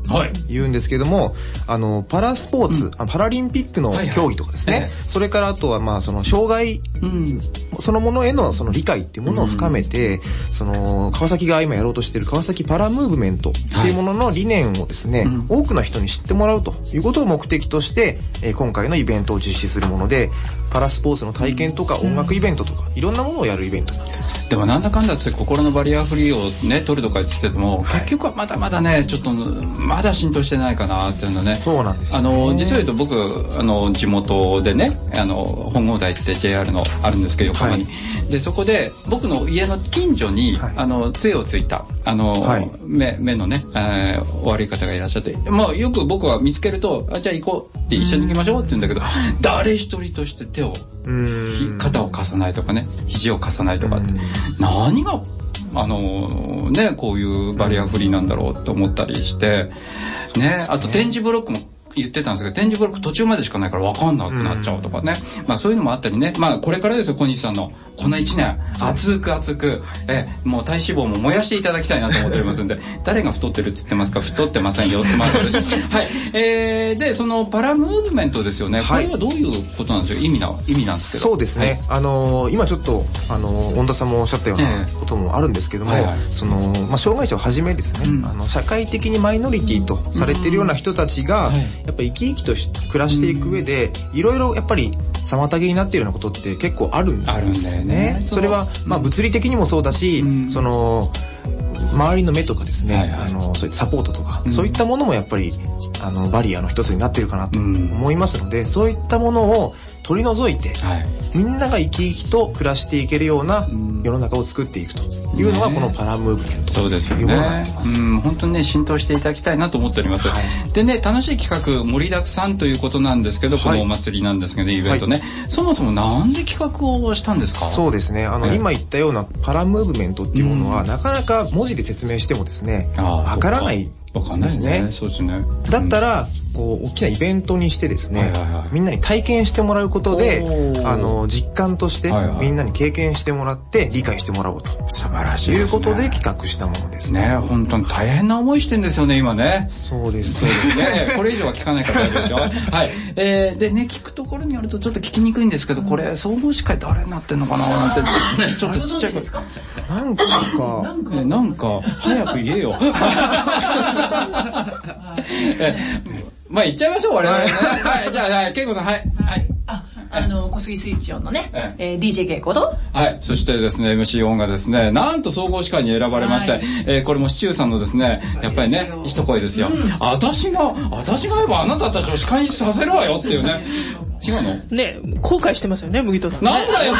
言うんですけども、パラスポーツ、パラリンピックの競技とかですね、それからあとはその障害そのものへのその理解っていうものを深めて、その川崎が今やろうとしている川崎パラムーブメントっていうものの理念をですね、多くの人に知ってもらうということを目的として、今回のイベントを実施するもので、パラスポーツの体験とか音楽イベントとかいろんなものをやるイベントになってます。 でもなんだかんだって心のバリアフリーをね取るとか言ってても、結局はまだまだねちょっとまだ浸透してないかなっていうのね。 そうなんですよね。 実を言うと僕地元でね本郷台って JR のあるんですけど横浜に、でそこで僕の家の近所に、杖をついた目のね、悪い方がいらっしゃって、よく僕は見つけるとじゃあ行こうって一緒に行きましょうって言うんだけど、誰一人として手を肩を貸さないとかね、肘を貸さないとかって、何がねこういうバリアフリーなんだろうって思ったりしてね。あと点字ブロックも言ってたんですけど、点字ブロック途中までしかないから分かんなくなっちゃうとかね、そういうのもあったりね。これからですよ、小西さんのこの1年熱くもう体脂肪も燃やしていただきたいなと思っておりますんで誰が太ってるって言ってますか？太ってませんよ、スマートですはい、でそのパラムーブメントですよね、これはどういうことなんですよ、意味なんですけど。 そうですね、今ちょっと恩田さんもおっしゃったようなこともあるんですけども、その障害者をはじめですね、社会的にマイノリティとされているような人たちが、やっぱり生き生きと暮らしていく上で、いろいろやっぱり妨げになっているようなことって結構あるんですよね。それは物理的にもそうだし、その周りの目とかですね、そういったサポートとか、そういったものもやっぱりバリアの一つになっているかなと思いますので、そういったものを取り除いて、みんなが生き生きと暮らしていけるような世の中を作っていくというのがこのパラムーブメントというものになっています。 本当にね浸透していただきたいなと思っております。でね、楽しい企画盛りだくさんということなんですけど、このお祭りなんですけど、イベントね、そもそもなんで企画をしたんですか？ そうですね、今言ったようなパラムーブメントっていうものは、なかなか文字で説明してもですね、わからないですね。 そうですね。 だったら大きなイベントにしてですね、みんなに体験してもらうことで、実感としてみんなに経験してもらって理解してもらおうと、 素晴らしいいうことで企画したものですね。 本当に大変な思いしてんですよね今ね。 そうですね。これ以上は聞かない方ですよ。はい。でね、聞くところによるとちょっと聞きにくいんですけど、これ総合司会誰になってんのかななんてちょっとちっちゃいですか。 なんか早く言えよ。言っちゃいましょう我々ね。はい、じゃあ恵子さん、はい。 小杉スイッチオンのね、DJ 恵子と、 そしてですね MC オンがですね、なんと総合司会に選ばれまして、これもシチューさんのですね、やっぱりね一声ですよ。私が言えばあなたたちを司会にさせるわよっていうね。違うの？ ね、後悔してますよね、麦とさん。 なんだよ、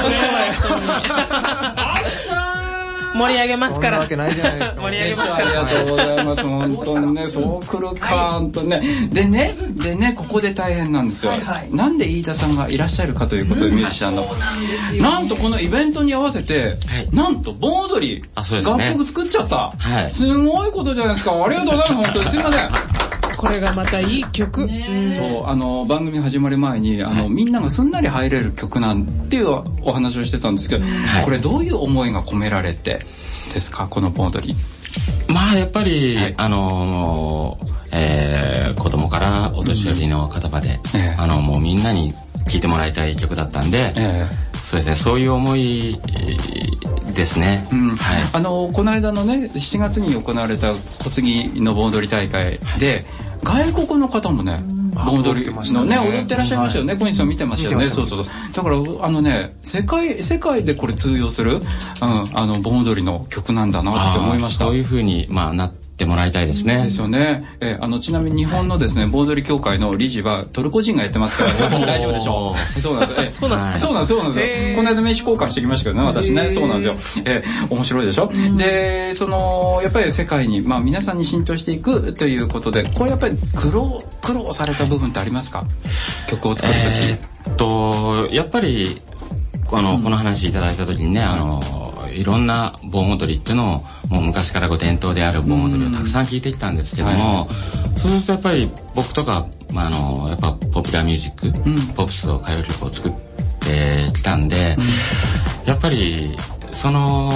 盛り上げますから。 そんなわけないじゃないですか。 盛り上げますから。ありがとうございます。本当にね、そう来るかーとね。でね、ここで大変なんですよ。なんで飯田さんがいらっしゃるかということで、ミュージシャンの。なんとこのイベントに合わせて、なんと盆踊り、楽曲作っちゃった。すごいことじゃないですか。ありがとうございます。本当にすいません。 これがまたいい曲。 そう番組始まる前にみんながすんなり入れる曲なんていうお話をしてたんですけど、これどういう思いが込められてですか、この盆踊り。 やっぱり、子供からお年寄りの方まで、もうみんなに聴いてもらいたい曲だったんで、そうですね、そういう思いですね。 この間のね7月に行われた小杉の盆踊り大会で、外国の方もね盆踊りのね踊ってらっしゃいましたよね。小西さん見てましたよね。そうだから世界でこれ通用する盆踊りの曲なんだなって思いました。 そういう風になってもらいたいですね。 ですよね。ちなみに日本のですね盆踊り協会の理事はトルコ人がやってますから大丈夫でしょう。そうなんです。そうなんですよ。この間名刺交換してきましたけどね、私ね。そうなんですよ。面白いでしょ。でやっぱり世界に皆さんに浸透していくということで、これやっぱり苦労された部分ってありますか？曲を作るとき。やっぱりこの話いただいた時にね、いろんな盆踊りっていうのをもう昔から伝統である盆踊りをたくさん聴いてきたんですけども、そうするとやっぱり僕とか、やっぱポピュラーミュージック、ポップスと歌謡曲を作ってきたんで、やっぱり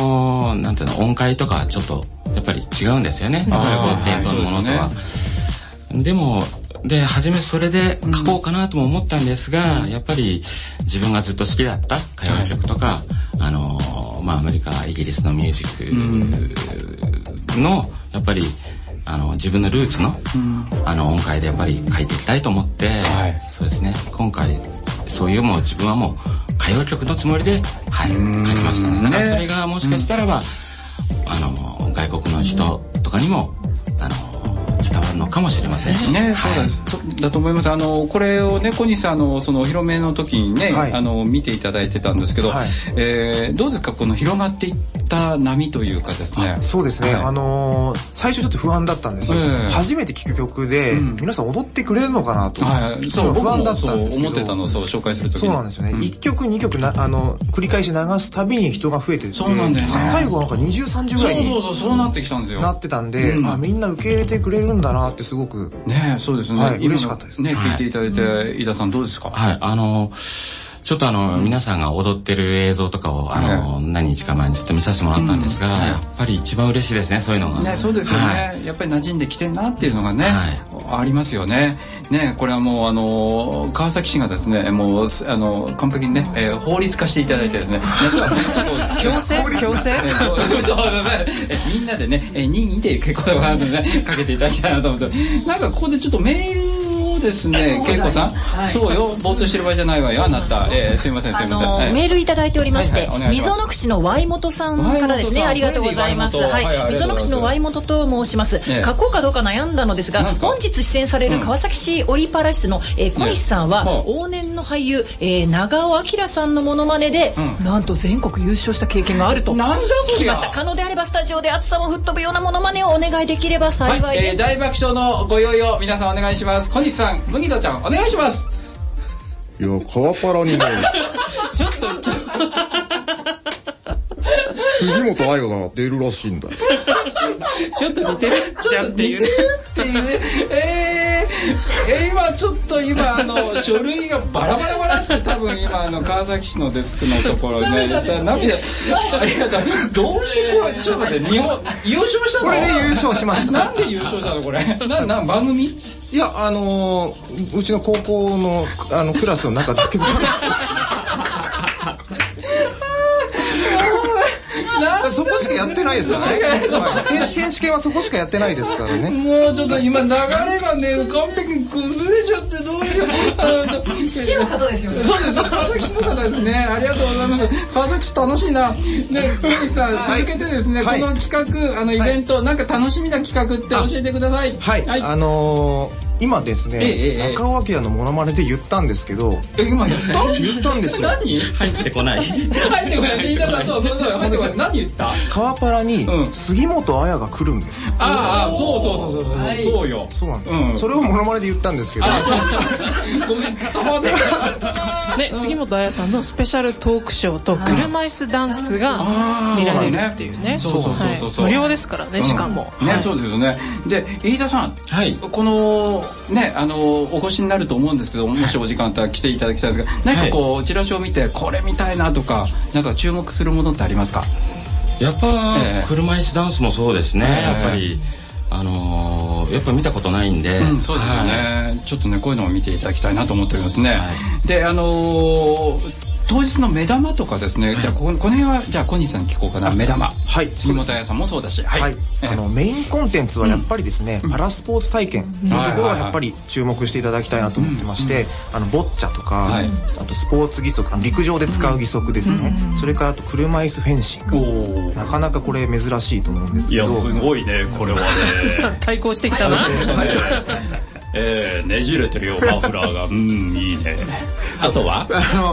なんていうの、音階とかちょっとやっぱり違うんですよね。伝統のものとは。 でも初めそれで書こうかなとも思ったんですが、やっぱり自分がずっと好きだった歌謡曲とか、アメリカイギリスのミュージックのやっぱり自分のルーツの、音階でやっぱり書いていきたいと思って、そうですね、今回そういう自分はもう歌謡曲のつもりで、書きましたね。だからそれがもしかしたらば、外国の人とかにも伝わるのかもしれませんしね。そうだと思います。これをね、小西さんそのお披露目の時にね、見ていただいてたんですけど、どうですか、この広がっていった波というかですね。 そうですね、最初ちょっと不安だったんですよ。初めて聴く曲で、皆さん踊ってくれるのかなと、 そう不安だったんですけど、 思ってたのを紹介する時に。 そうなんですよね。1曲2曲繰り返し流すたびに人が増えてて、 そうなんですね。 最後なんか20、30ぐらいにそうなってきたんですよ。 なってたんで、みんな受け入れてくれるんだなってすごくね。そうですね。 嬉しかったですね。聞いていただいて、飯田さんどうですか？ ちょっと皆さんが踊ってる映像とかを何日か前にちょっと見させてもらったんですが、やっぱり一番嬉しいですね、そういうのがね。そうですよね。やっぱり馴染んできてんなっていうのがね、ありますよね。ね、これはもう川崎市がですね、もう完璧にね、法律化していただいてですね、 強制みんなでね、任意で結構かけていただきたいなと思って、なんかここでちょっとメールですね、恵子さん、そうよ、ぼーっとしてる場合じゃないわよ、あなた。すいません。 メールいただいておりまして、溝の口のワイモトさんからですね、ありがとうございます。溝の口のワイモトと申します。書こうかどうか悩んだのですが、本日出演される川崎市オリパラ室の小西さんは、往年の俳優長尾明さんのモノマネで、なんと全国優勝した経験があると聞きました。可能であればスタジオで暑さも吹っ飛ぶようなモノマネをお願いできれば幸いです。 大爆笑のご用意を皆さんお願いします。小西さん、麦戸ちゃんお願いします。 いや、川パラにねちょっと杉本愛が出るらしいんだよ。 ちょっと似てるじゃんっていうね。 今ちょっと書類がバラバラバラって多分今川崎市のデスクのところね、涙ありがとう。どうしてこれちょっと待って、優勝したの？ これで優勝しました。 なんで優勝したのこれ？番組？ いや、うちの高校のクラスの中だけのそこしかやってないですからね。選手権はそこしかやってないですからね。 もうちょっと今流れがね、完璧に崩れちゃってどういう市の方ですよね。 そうです、川崎市の方ですね。ありがとうございます。川崎市楽しいな。ね、小西さん、続けてですね、この企画、イベント、なんか楽しみな企画って教えてください。 今ですね、中尾明のモノマネで言ったんですけど、 今言ったんですよ。 何？ 入ってこない。 入ってこない。そう何言った？ 川パラに杉本彩が来るんですよ。 そうよ。 そうなんです。それをモノマネで言ったんですけど。 ごめん、伝わってね、杉本彩さんのスペシャルトークショーと車椅子ダンスが見られるっていうね。そう。無料ですからね、しかも。 ね、そうですよね。で、飯田さん、このね、お越しになると思うんですけど、もしお時間あったら来ていただきたいんですが、何かこうチラシを見てこれ見たいなとか、なんか注目するものってありますか？ やっぱ車椅子ダンスもそうですね。やっぱりやっぱ見たことないんで、 そうですよね。ちょっとね、こういうのを見ていただきたいなと思っておりますね。で、当日の目玉とかですね、じゃあこの辺はじゃあ小西さんに聞こうかな。目玉、杉本彩さんもそうだし、 メインコンテンツはやっぱりですね、パラスポーツ体験のところはやっぱり注目していただきたいなと思ってまして、ボッチャとか、あとスポーツ義足、陸上で使う義足ですね、それからあと車椅子フェンシング、なかなかこれ珍しいと思うんですけど。 いや、すごいね、これはね。 対抗してきたな。 ねじれてるよ、マフラーが。いいね。あとは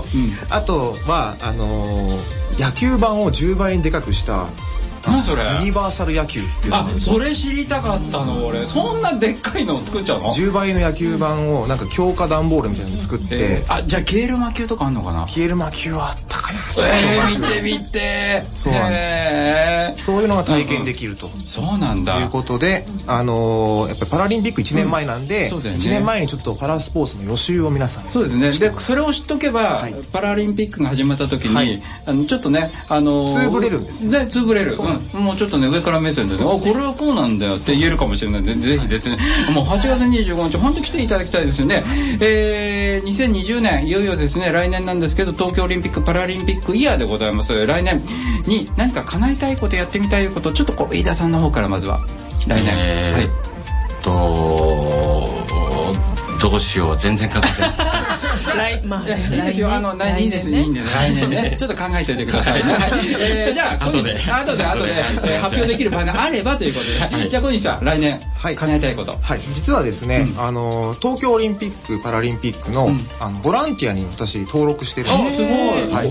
野球盤を10倍にでかくした何それ？ ユニバーサル野球っていうの。 それ知りたかったの俺。そんなでっかいのを作っちゃうの ？10倍の野球盤をなんか強化段ボールみたいなの作って、 じゃあケール魔球とかあんのかな？ ケール魔球はあったかな。 見てそうなんです。そういうのが体験できると。 そうなんだ。 ということで、やっぱりパラリンピック1年前なんで、1年前にちょっとパラスポーツの予習を皆さん。 そうですね。で、それを知っとけば、パラリンピックが始まった時に、ちょっとね、 つぶれるんですね。つぶれる。 もうちょっとね、上から目線でね、これはこうなんだよって言えるかもしれないので、ぜひですね、もう8月25日、本当に来ていただきたいですよね。2020年、いよいよですね、来年なんですけど、東京オリンピック・パラリンピックイヤーでございます。来年に何か叶えたいこと、やってみたいこと、ちょっと飯田さんの方からまずは、来年。はい。 どうしよう、全然考えてない。 いいですよ、いいですね、来年ね、ちょっと考えておいてくださいね。じゃあ、後で発表できる場があればということで、じゃあ小西さん、来年叶えたいこと。 はい、実はですね、東京オリンピック・パラリンピックのボランティアに私登録してるんです。 すごい。はい。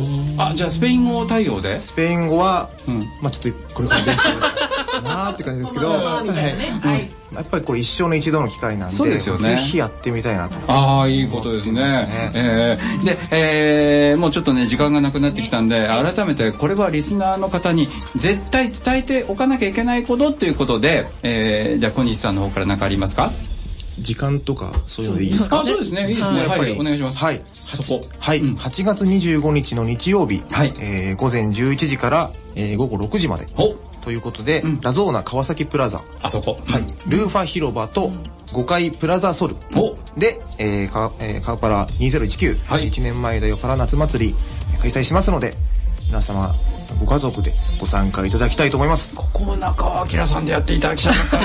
じゃあスペイン語対応で？ スペイン語は、まあちょっとこれから勉強なーって感じですけど、やっぱりこれ一生の一度の機会なんで、ぜひやってみたいなと。 いいことですね。で、もうちょっとね、時間がなくなってきたんで、改めてこれはリスナーの方に絶対伝えておかなきゃいけないことっていうことで、じゃあ小西さんの方から何かありますか？ 時間とかそういうのでいいですか？ そうですね、いいですね。はい、お願いします。 はい。8月25日の日曜日、午前11時から午後6時まで。ということで、ラゾーナ川崎プラザ。 あそこ。 はい。ルーファ広場と5階プラザソル。で、カウパラ2019、1年前だよパラ夏祭り開催しますので、皆様ご家族でご参加いただきたいと思います。 ここを中尾明さんでやっていただきたかった。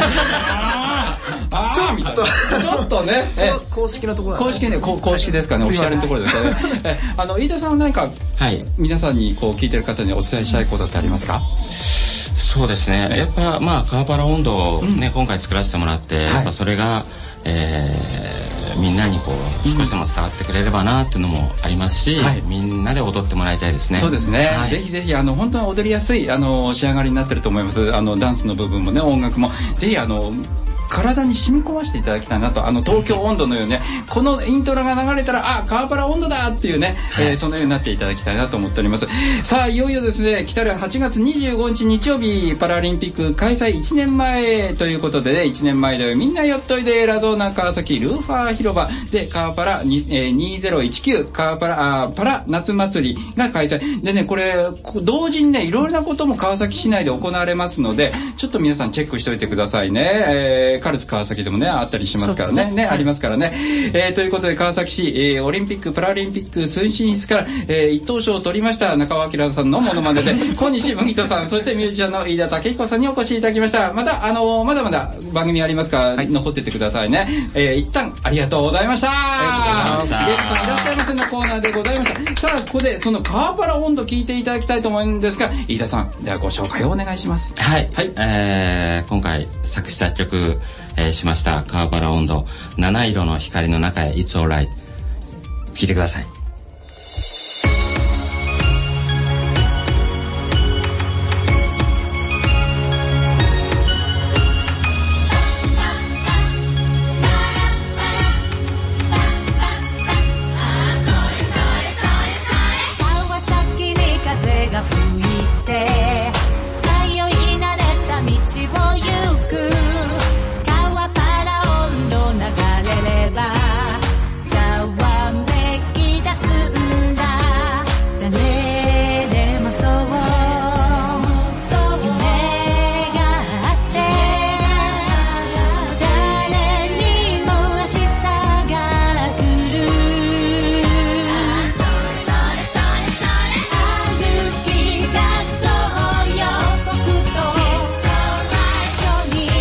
ちょっとね、 公式のところ、 公式ね、公式ですかね、オフィシャルのところですかね。飯田さんは何か皆さんにこう聞いてる方にお伝えしたいことってありますか？ そうですね、やっぱ川原温度をね、今回作らせてもらって、やっぱそれがみんなにこう少しでも伝わってくれればなっていうのもありますし、みんなで踊ってもらいたいですね。 そうですね、ぜひぜひ本当に踊りやすい仕上がりになってると思います。ダンスの部分もね、音楽もぜひ体に染み込ませていただきたいなと。東京温度のようにね、このイントロが流れたら川原温度だっていうね、そのようになっていただきたいなと思っております。さあ、いよいよですね、来たる8月25日日曜日、パラリンピック開催1年前ということでね、1年前でみんな寄っといでラゾーナ川崎ルーファー広場で川パラ2019川パラ夏祭りが開催でね、これ同時にね、いろいろなことも川崎市内で行われますので、ちょっと皆さんチェックしておいてくださいね。カルス川崎でもね、あったりしますからね、ありますからね。ということで、川崎市、オリンピック・パラリンピック推進室から、一等賞を取りました中尾明さんのモノマネで小西麦人さん、そしてミュージシャンの飯田武彦さんにお越しいただきました。またまだまだ番組ありますから、残っててくださいね。一旦ありがとうございました。 ありがとうございました。 ゲストさんいらっしゃいませのコーナーでございました。さあ、ここでその川原温度聞いていただきたいと思うんですが、飯田さん、ではご紹介をお願いします。 はい、今回作詞作曲しました川原温度、七色の光の中へ It's Alright、 聴いてください。 川崎に風が吹いて通い慣れた道を行く、川パラ温度流れればざわめき出すんだ。誰でもそう夢があって、誰にも明日が来る。歩き出そうよ僕と一緒に。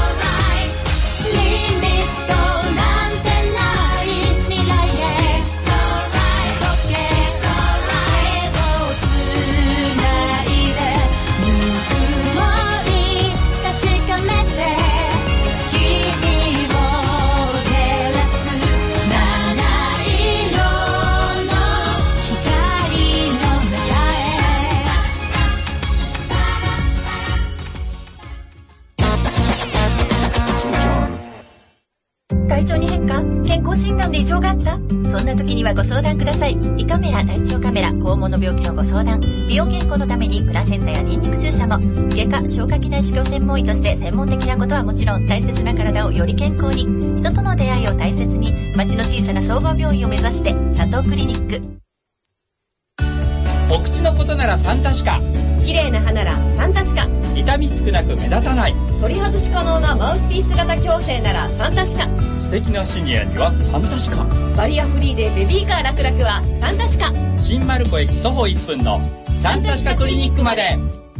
リミットなんてない未来へ届け、手をつないでぬくもり確かめて、君を照らす七色の光の中へ。 体調に変化？健康診断で異常があった？そんな時にはご相談ください。胃カメラ、大腸カメラ、肛門の病気のご相談、美容健康のためにプラセンタやニンニク注射も、外科消化器内視鏡専門医として専門的なことはもちろん、大切な体をより健康に、人との出会いを大切に、町の小さな総合病院を目指して佐藤クリニック。 お口のことならサンタシカ、 綺麗な歯ならサンタシカ、 痛み少なく目立たない、 取り外し可能なマウスピース型矯正ならサンタシカ、 素敵なシニアにはサンタシカ、 バリアフリーでベビーカー楽々はサンタシカ、 新丸子駅徒歩1分のサンタシカクリニックまで。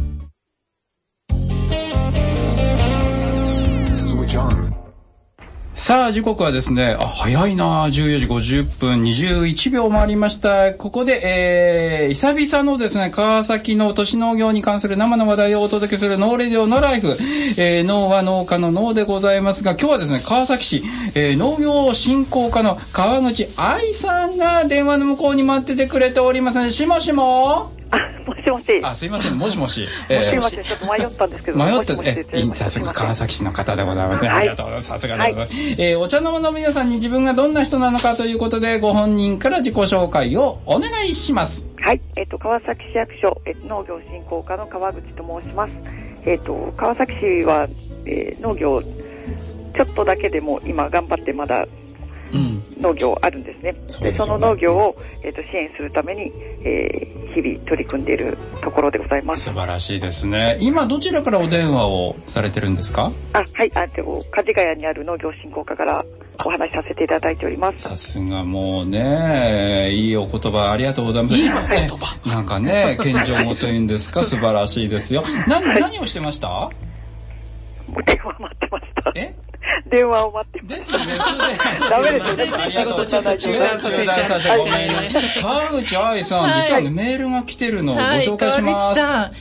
さあ時刻はですね、早いな、14時50分21秒回りました。ここで、久々のですね、川崎の都市農業に関する生の話題をお届けするノーレディオノーライフ、農は農家の農でございますが、今日はですね、川崎市、農業振興課の川口愛さんが電話の向こうに待っててくれておりますので、しもしももしもし。 すいません、もしもし。 すいません、ちょっと迷ったんですけど。 さすが川崎市の方でございますね。ありがとうございます。さすがでございます。お茶の間の皆さんに自分がどんな人なのかということで、ご本人から自己紹介をお願いします。 はい、川崎市役所、農業振興課の川口と申します。川崎市は、農業、ちょっとだけでも今頑張ってまだ、農業あるんですね。で、その農業を、支援するために、日々取り組んでいるところでございます。 素晴らしいですね。今どちらからお電話をされてるんですか？ はい、梶ヶ谷にある農業振興課からお話しさせていただいております。 さすがもうね、いいお言葉ありがとうございます。いいお言葉。なんかね、謙譲語というんですか、素晴らしいですよ。何をしてました？ 電話待ってました。電話を待ってます。ですよね。ダメですよね。 仕事ちょっと中断させちゃって。 ごめんね。川口愛さん、実はね、メールが来てるのをご紹介します。 はい、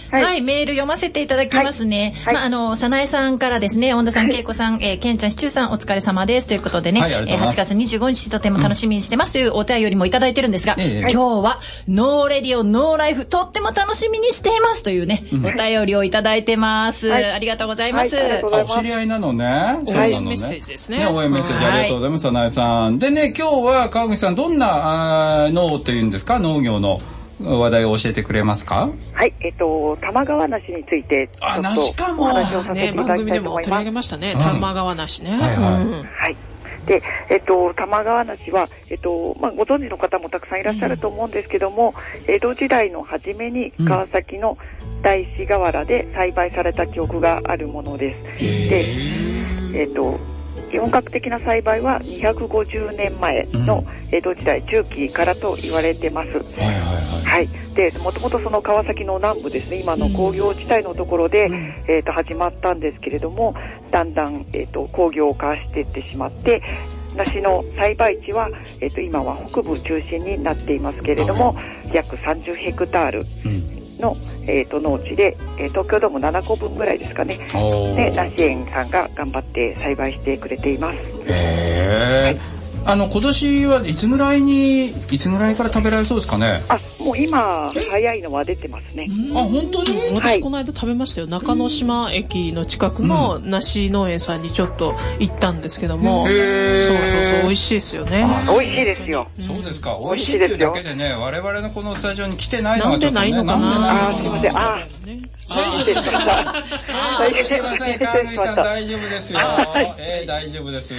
メール読ませていただきますね。早苗さんからですね、恩田さん、恵子さん、ケンちゃん、シチューさん、お疲れ様です。ということでね、8月25日とても楽しみにしてますというお便りもいただいてるんですが、今日は、ノーレディオ、ノーライフ、とっても楽しみにしていますというね、お便りをいただいてます。ありがとうございます。 お知り合いなのね。 応援メッセージですね。 応援メッセージありがとうございます、早苗さん。でね、今日は川口さん、どんな農というんですか、農業の話題を教えてくれますか？ はい、玉川梨についてちょっとお話をさせていただきたいと思います。 番組でも取り上げましたね、玉川梨ね。 はい。で、玉川梨は、ご存知の方もたくさんいらっしゃると思うんですけども、江戸時代の初めに川崎の大師河原で栽培された記憶があるものです。で、本格的な栽培は250年前の江戸時代中期からと言われてます。はい。で、もともとその川崎の南部ですね、今の工業地帯のところで、始まったんですけれども、だんだん、工業化していってしまって、梨の栽培地は、今は北部中心になっていますけれども、約30ヘクタールの、農地で、東京ドーム7個分ぐらいですかね。で、梨園さんが頑張って栽培してくれています。 今年はいつぐらいから食べられそうですかね？ もう今、早いのは出てますね。 本当に？ 私この間食べましたよ。中之島駅の近くの梨農園さんにちょっと行ったんですけども。そう、美味しいですよね。 美味しいですよ。 そうですか。美味しいっていうだけでね、我々のこのスタジオに来てないのがちょっとね。 なんでないのかな？ すいません。 最初すいません、川口さん大丈夫ですよ。大丈夫です。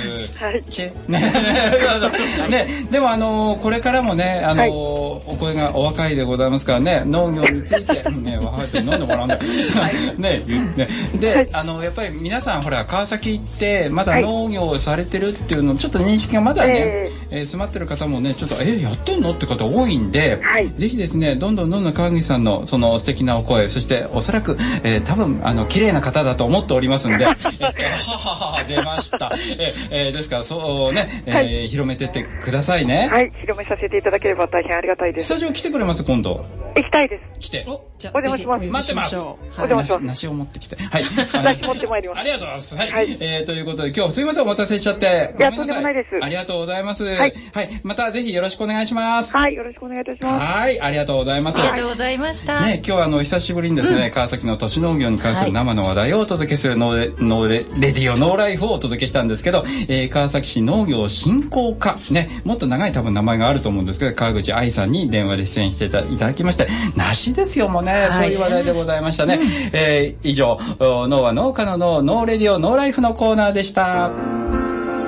ね、でもこれからもね、お声がお若いでございますからね、農業について、ね、若いって飲んでもらうんだ。ね、で、やっぱり皆さんほら、川崎行ってまだ農業をされてるっていうの、ちょっと認識がまだね、詰まってる方もね、ちょっと、やってんのって方多いんで、ぜひですね、どんどん川口さんのその素敵なお声、そしておそらく多分綺麗な方だと思っておりますんで、出ました。ですからそうね、広めてってくださいね。 はい、広めさせていただければ大変ありがたいです。 スタジオ来てくれます、今度？ 行きたいです。 来て。 お邪魔します。 待ってます。 お邪魔します。 梨を持ってきて。はい。 梨持ってまいります。 ありがとうございます。はい。ということで今日すいません、お待たせしちゃって。 いや、とんでもないです。 ありがとうございます。はい。またぜひよろしくお願いします。 はい、よろしくお願いいたします。 はい、ありがとうございます。 ありがとうございました。 ね、今日は久しぶりにですね、川崎の都市農業に関する生の話題をお届けするノーレディオノーライフをお届けしたんですけど、川崎市農業振興課ね、もっと長い多分名前があると思うんですけど、川口愛さんに電話で出演していただきまして、梨ですよもうね、そういう話題でございましたね。以上、農は農家のノーレディオノーライフのコーナーでした。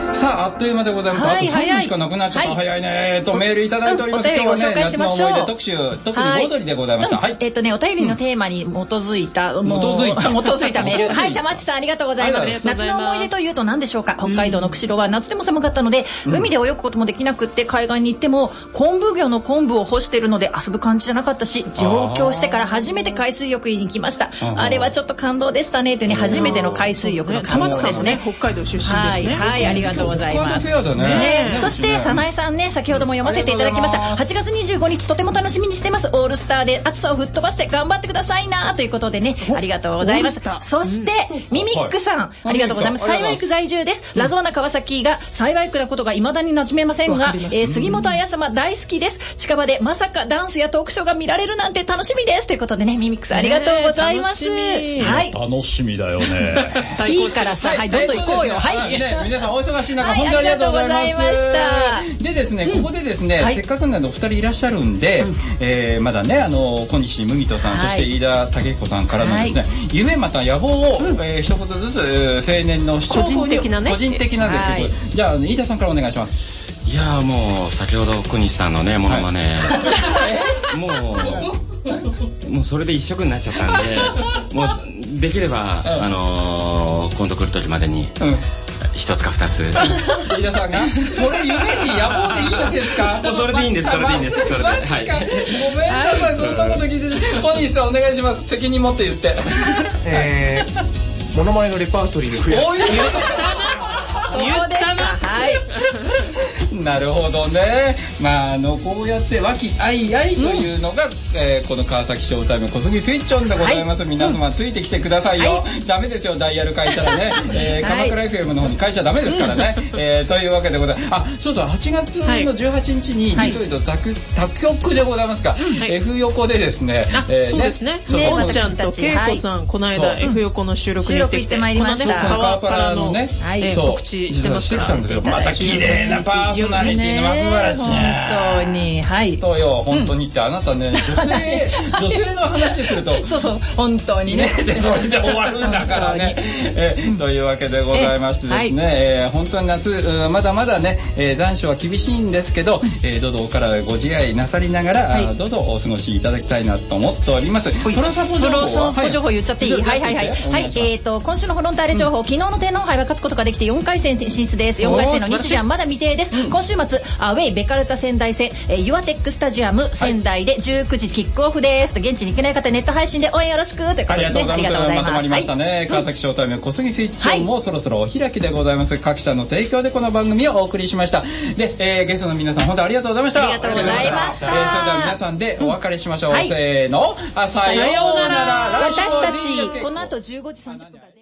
さあ、あっという間でございます。あと3分しかなくなっちゃった。早いね。メールいただいております。今日はね、夏の思い出特集、特に盆踊りでございました。はい。 お便りのテーマに基づいたメール。はい、玉地さんありがとうございます。夏の思い出というと何でしょうか。北海道の釧路は夏でも寒かったので、海で泳ぐこともできなくって、海岸に行っても、昆布魚の昆布を干してるので遊ぶ感じじゃなかったし、上京してから初めて海水浴に行きました。あれはちょっと感動でしたね。というね、初めての海水浴の感動ですね。 北海道出身ですね。 はい、ありがとうございます。そして、早苗さんね、先ほども読ませていただきました。8月25日とても楽しみにしてます。オールスターで暑さを吹っ飛ばして頑張ってくださいなということでね、ありがとうございます。そして、ミミックさん、ありがとうございます。幸区在住です。ラゾーナ川崎が幸区なことが未だに馴染めませんが、杉本彩様大好きです。近場でまさかダンスやトークショーが見られるなんて楽しみです。ということでね、ミミックさんありがとうございます。 はい。楽しみだよね。 いいからさ、はい、どんどん行こうよ。はい。 皆さんお忙しい中、本当にありがとうございます。でですね、ここでですね、せっかくなのでお二人いらっしゃるんで、まだね、小西麦人さん、そして飯田武彦さんからのですね、夢また野望を一言ずつ青年の主張個人的なですけど、じゃあ飯田さんからお願いします。 いやー、もう先ほど小西さんのねモノマネ、もうそれで一色になっちゃったんで、もうできれば今度来る時までに一つか二つ。 飯田さんがそれ夢に野望でいいんですか？ もうそれでいいんです。それでいいんです。それで。はい。 ごめんなさい、そんなこと聞いて。小西さんお願いします。責任持って言って。 モノマネのレパートリーで増やす。 そうですか。はい。 なるほどね。まあこうやって和気あいあいというのが、この川崎ショータイム小杉スイッチオンでございます。皆様ついてきてくださいよ。ダメですよ、ダイヤル変えたらね。鎌倉 FM の方に変えちゃダメですからね。というわけでございます。あ、そうそう、8月の18日にリソイド多曲でございますか。F 横でですね。 そうですね。おんちゃんと恵子さん、この間 F 横の収録に行ってまいりました。 川原のね、 告知してました。 また綺麗なパーソナリティの松原ちゃん。 本当に、はい。 そうよ、本当にってあなたね、女性の話すると、 そうそう、本当にね。 それで終わるんだからね。というわけでございましてですね、本当に夏、まだまだね、残暑は厳しいんですけど、どうぞお体ご自愛なさりながら、どうぞお過ごしいただきたいなと思っております。プロサポ情報言っちゃっていい？はい。はい、今週のフロンターレ情報、昨日の天皇杯は勝つことができて4回戦進出です。4回戦の日時はまだ未定です。今週末、アウェイベカルタ仙台戦、ユアテックスタジアム仙台で19時キックオフです。現地に行けない方、ネット配信で応援よろしくということですね。ありがとうございます。 まとまりましたね。川崎ショータイム小杉スイッチオンもそろそろお開きでございます。各社の提供でこの番組をお送りしました。で、ゲストの皆さん本当ありがとうございました。 ありがとうございました。 それでは皆さんでお別れしましょう。せーの、さようなら。 私たちこの後15時30分から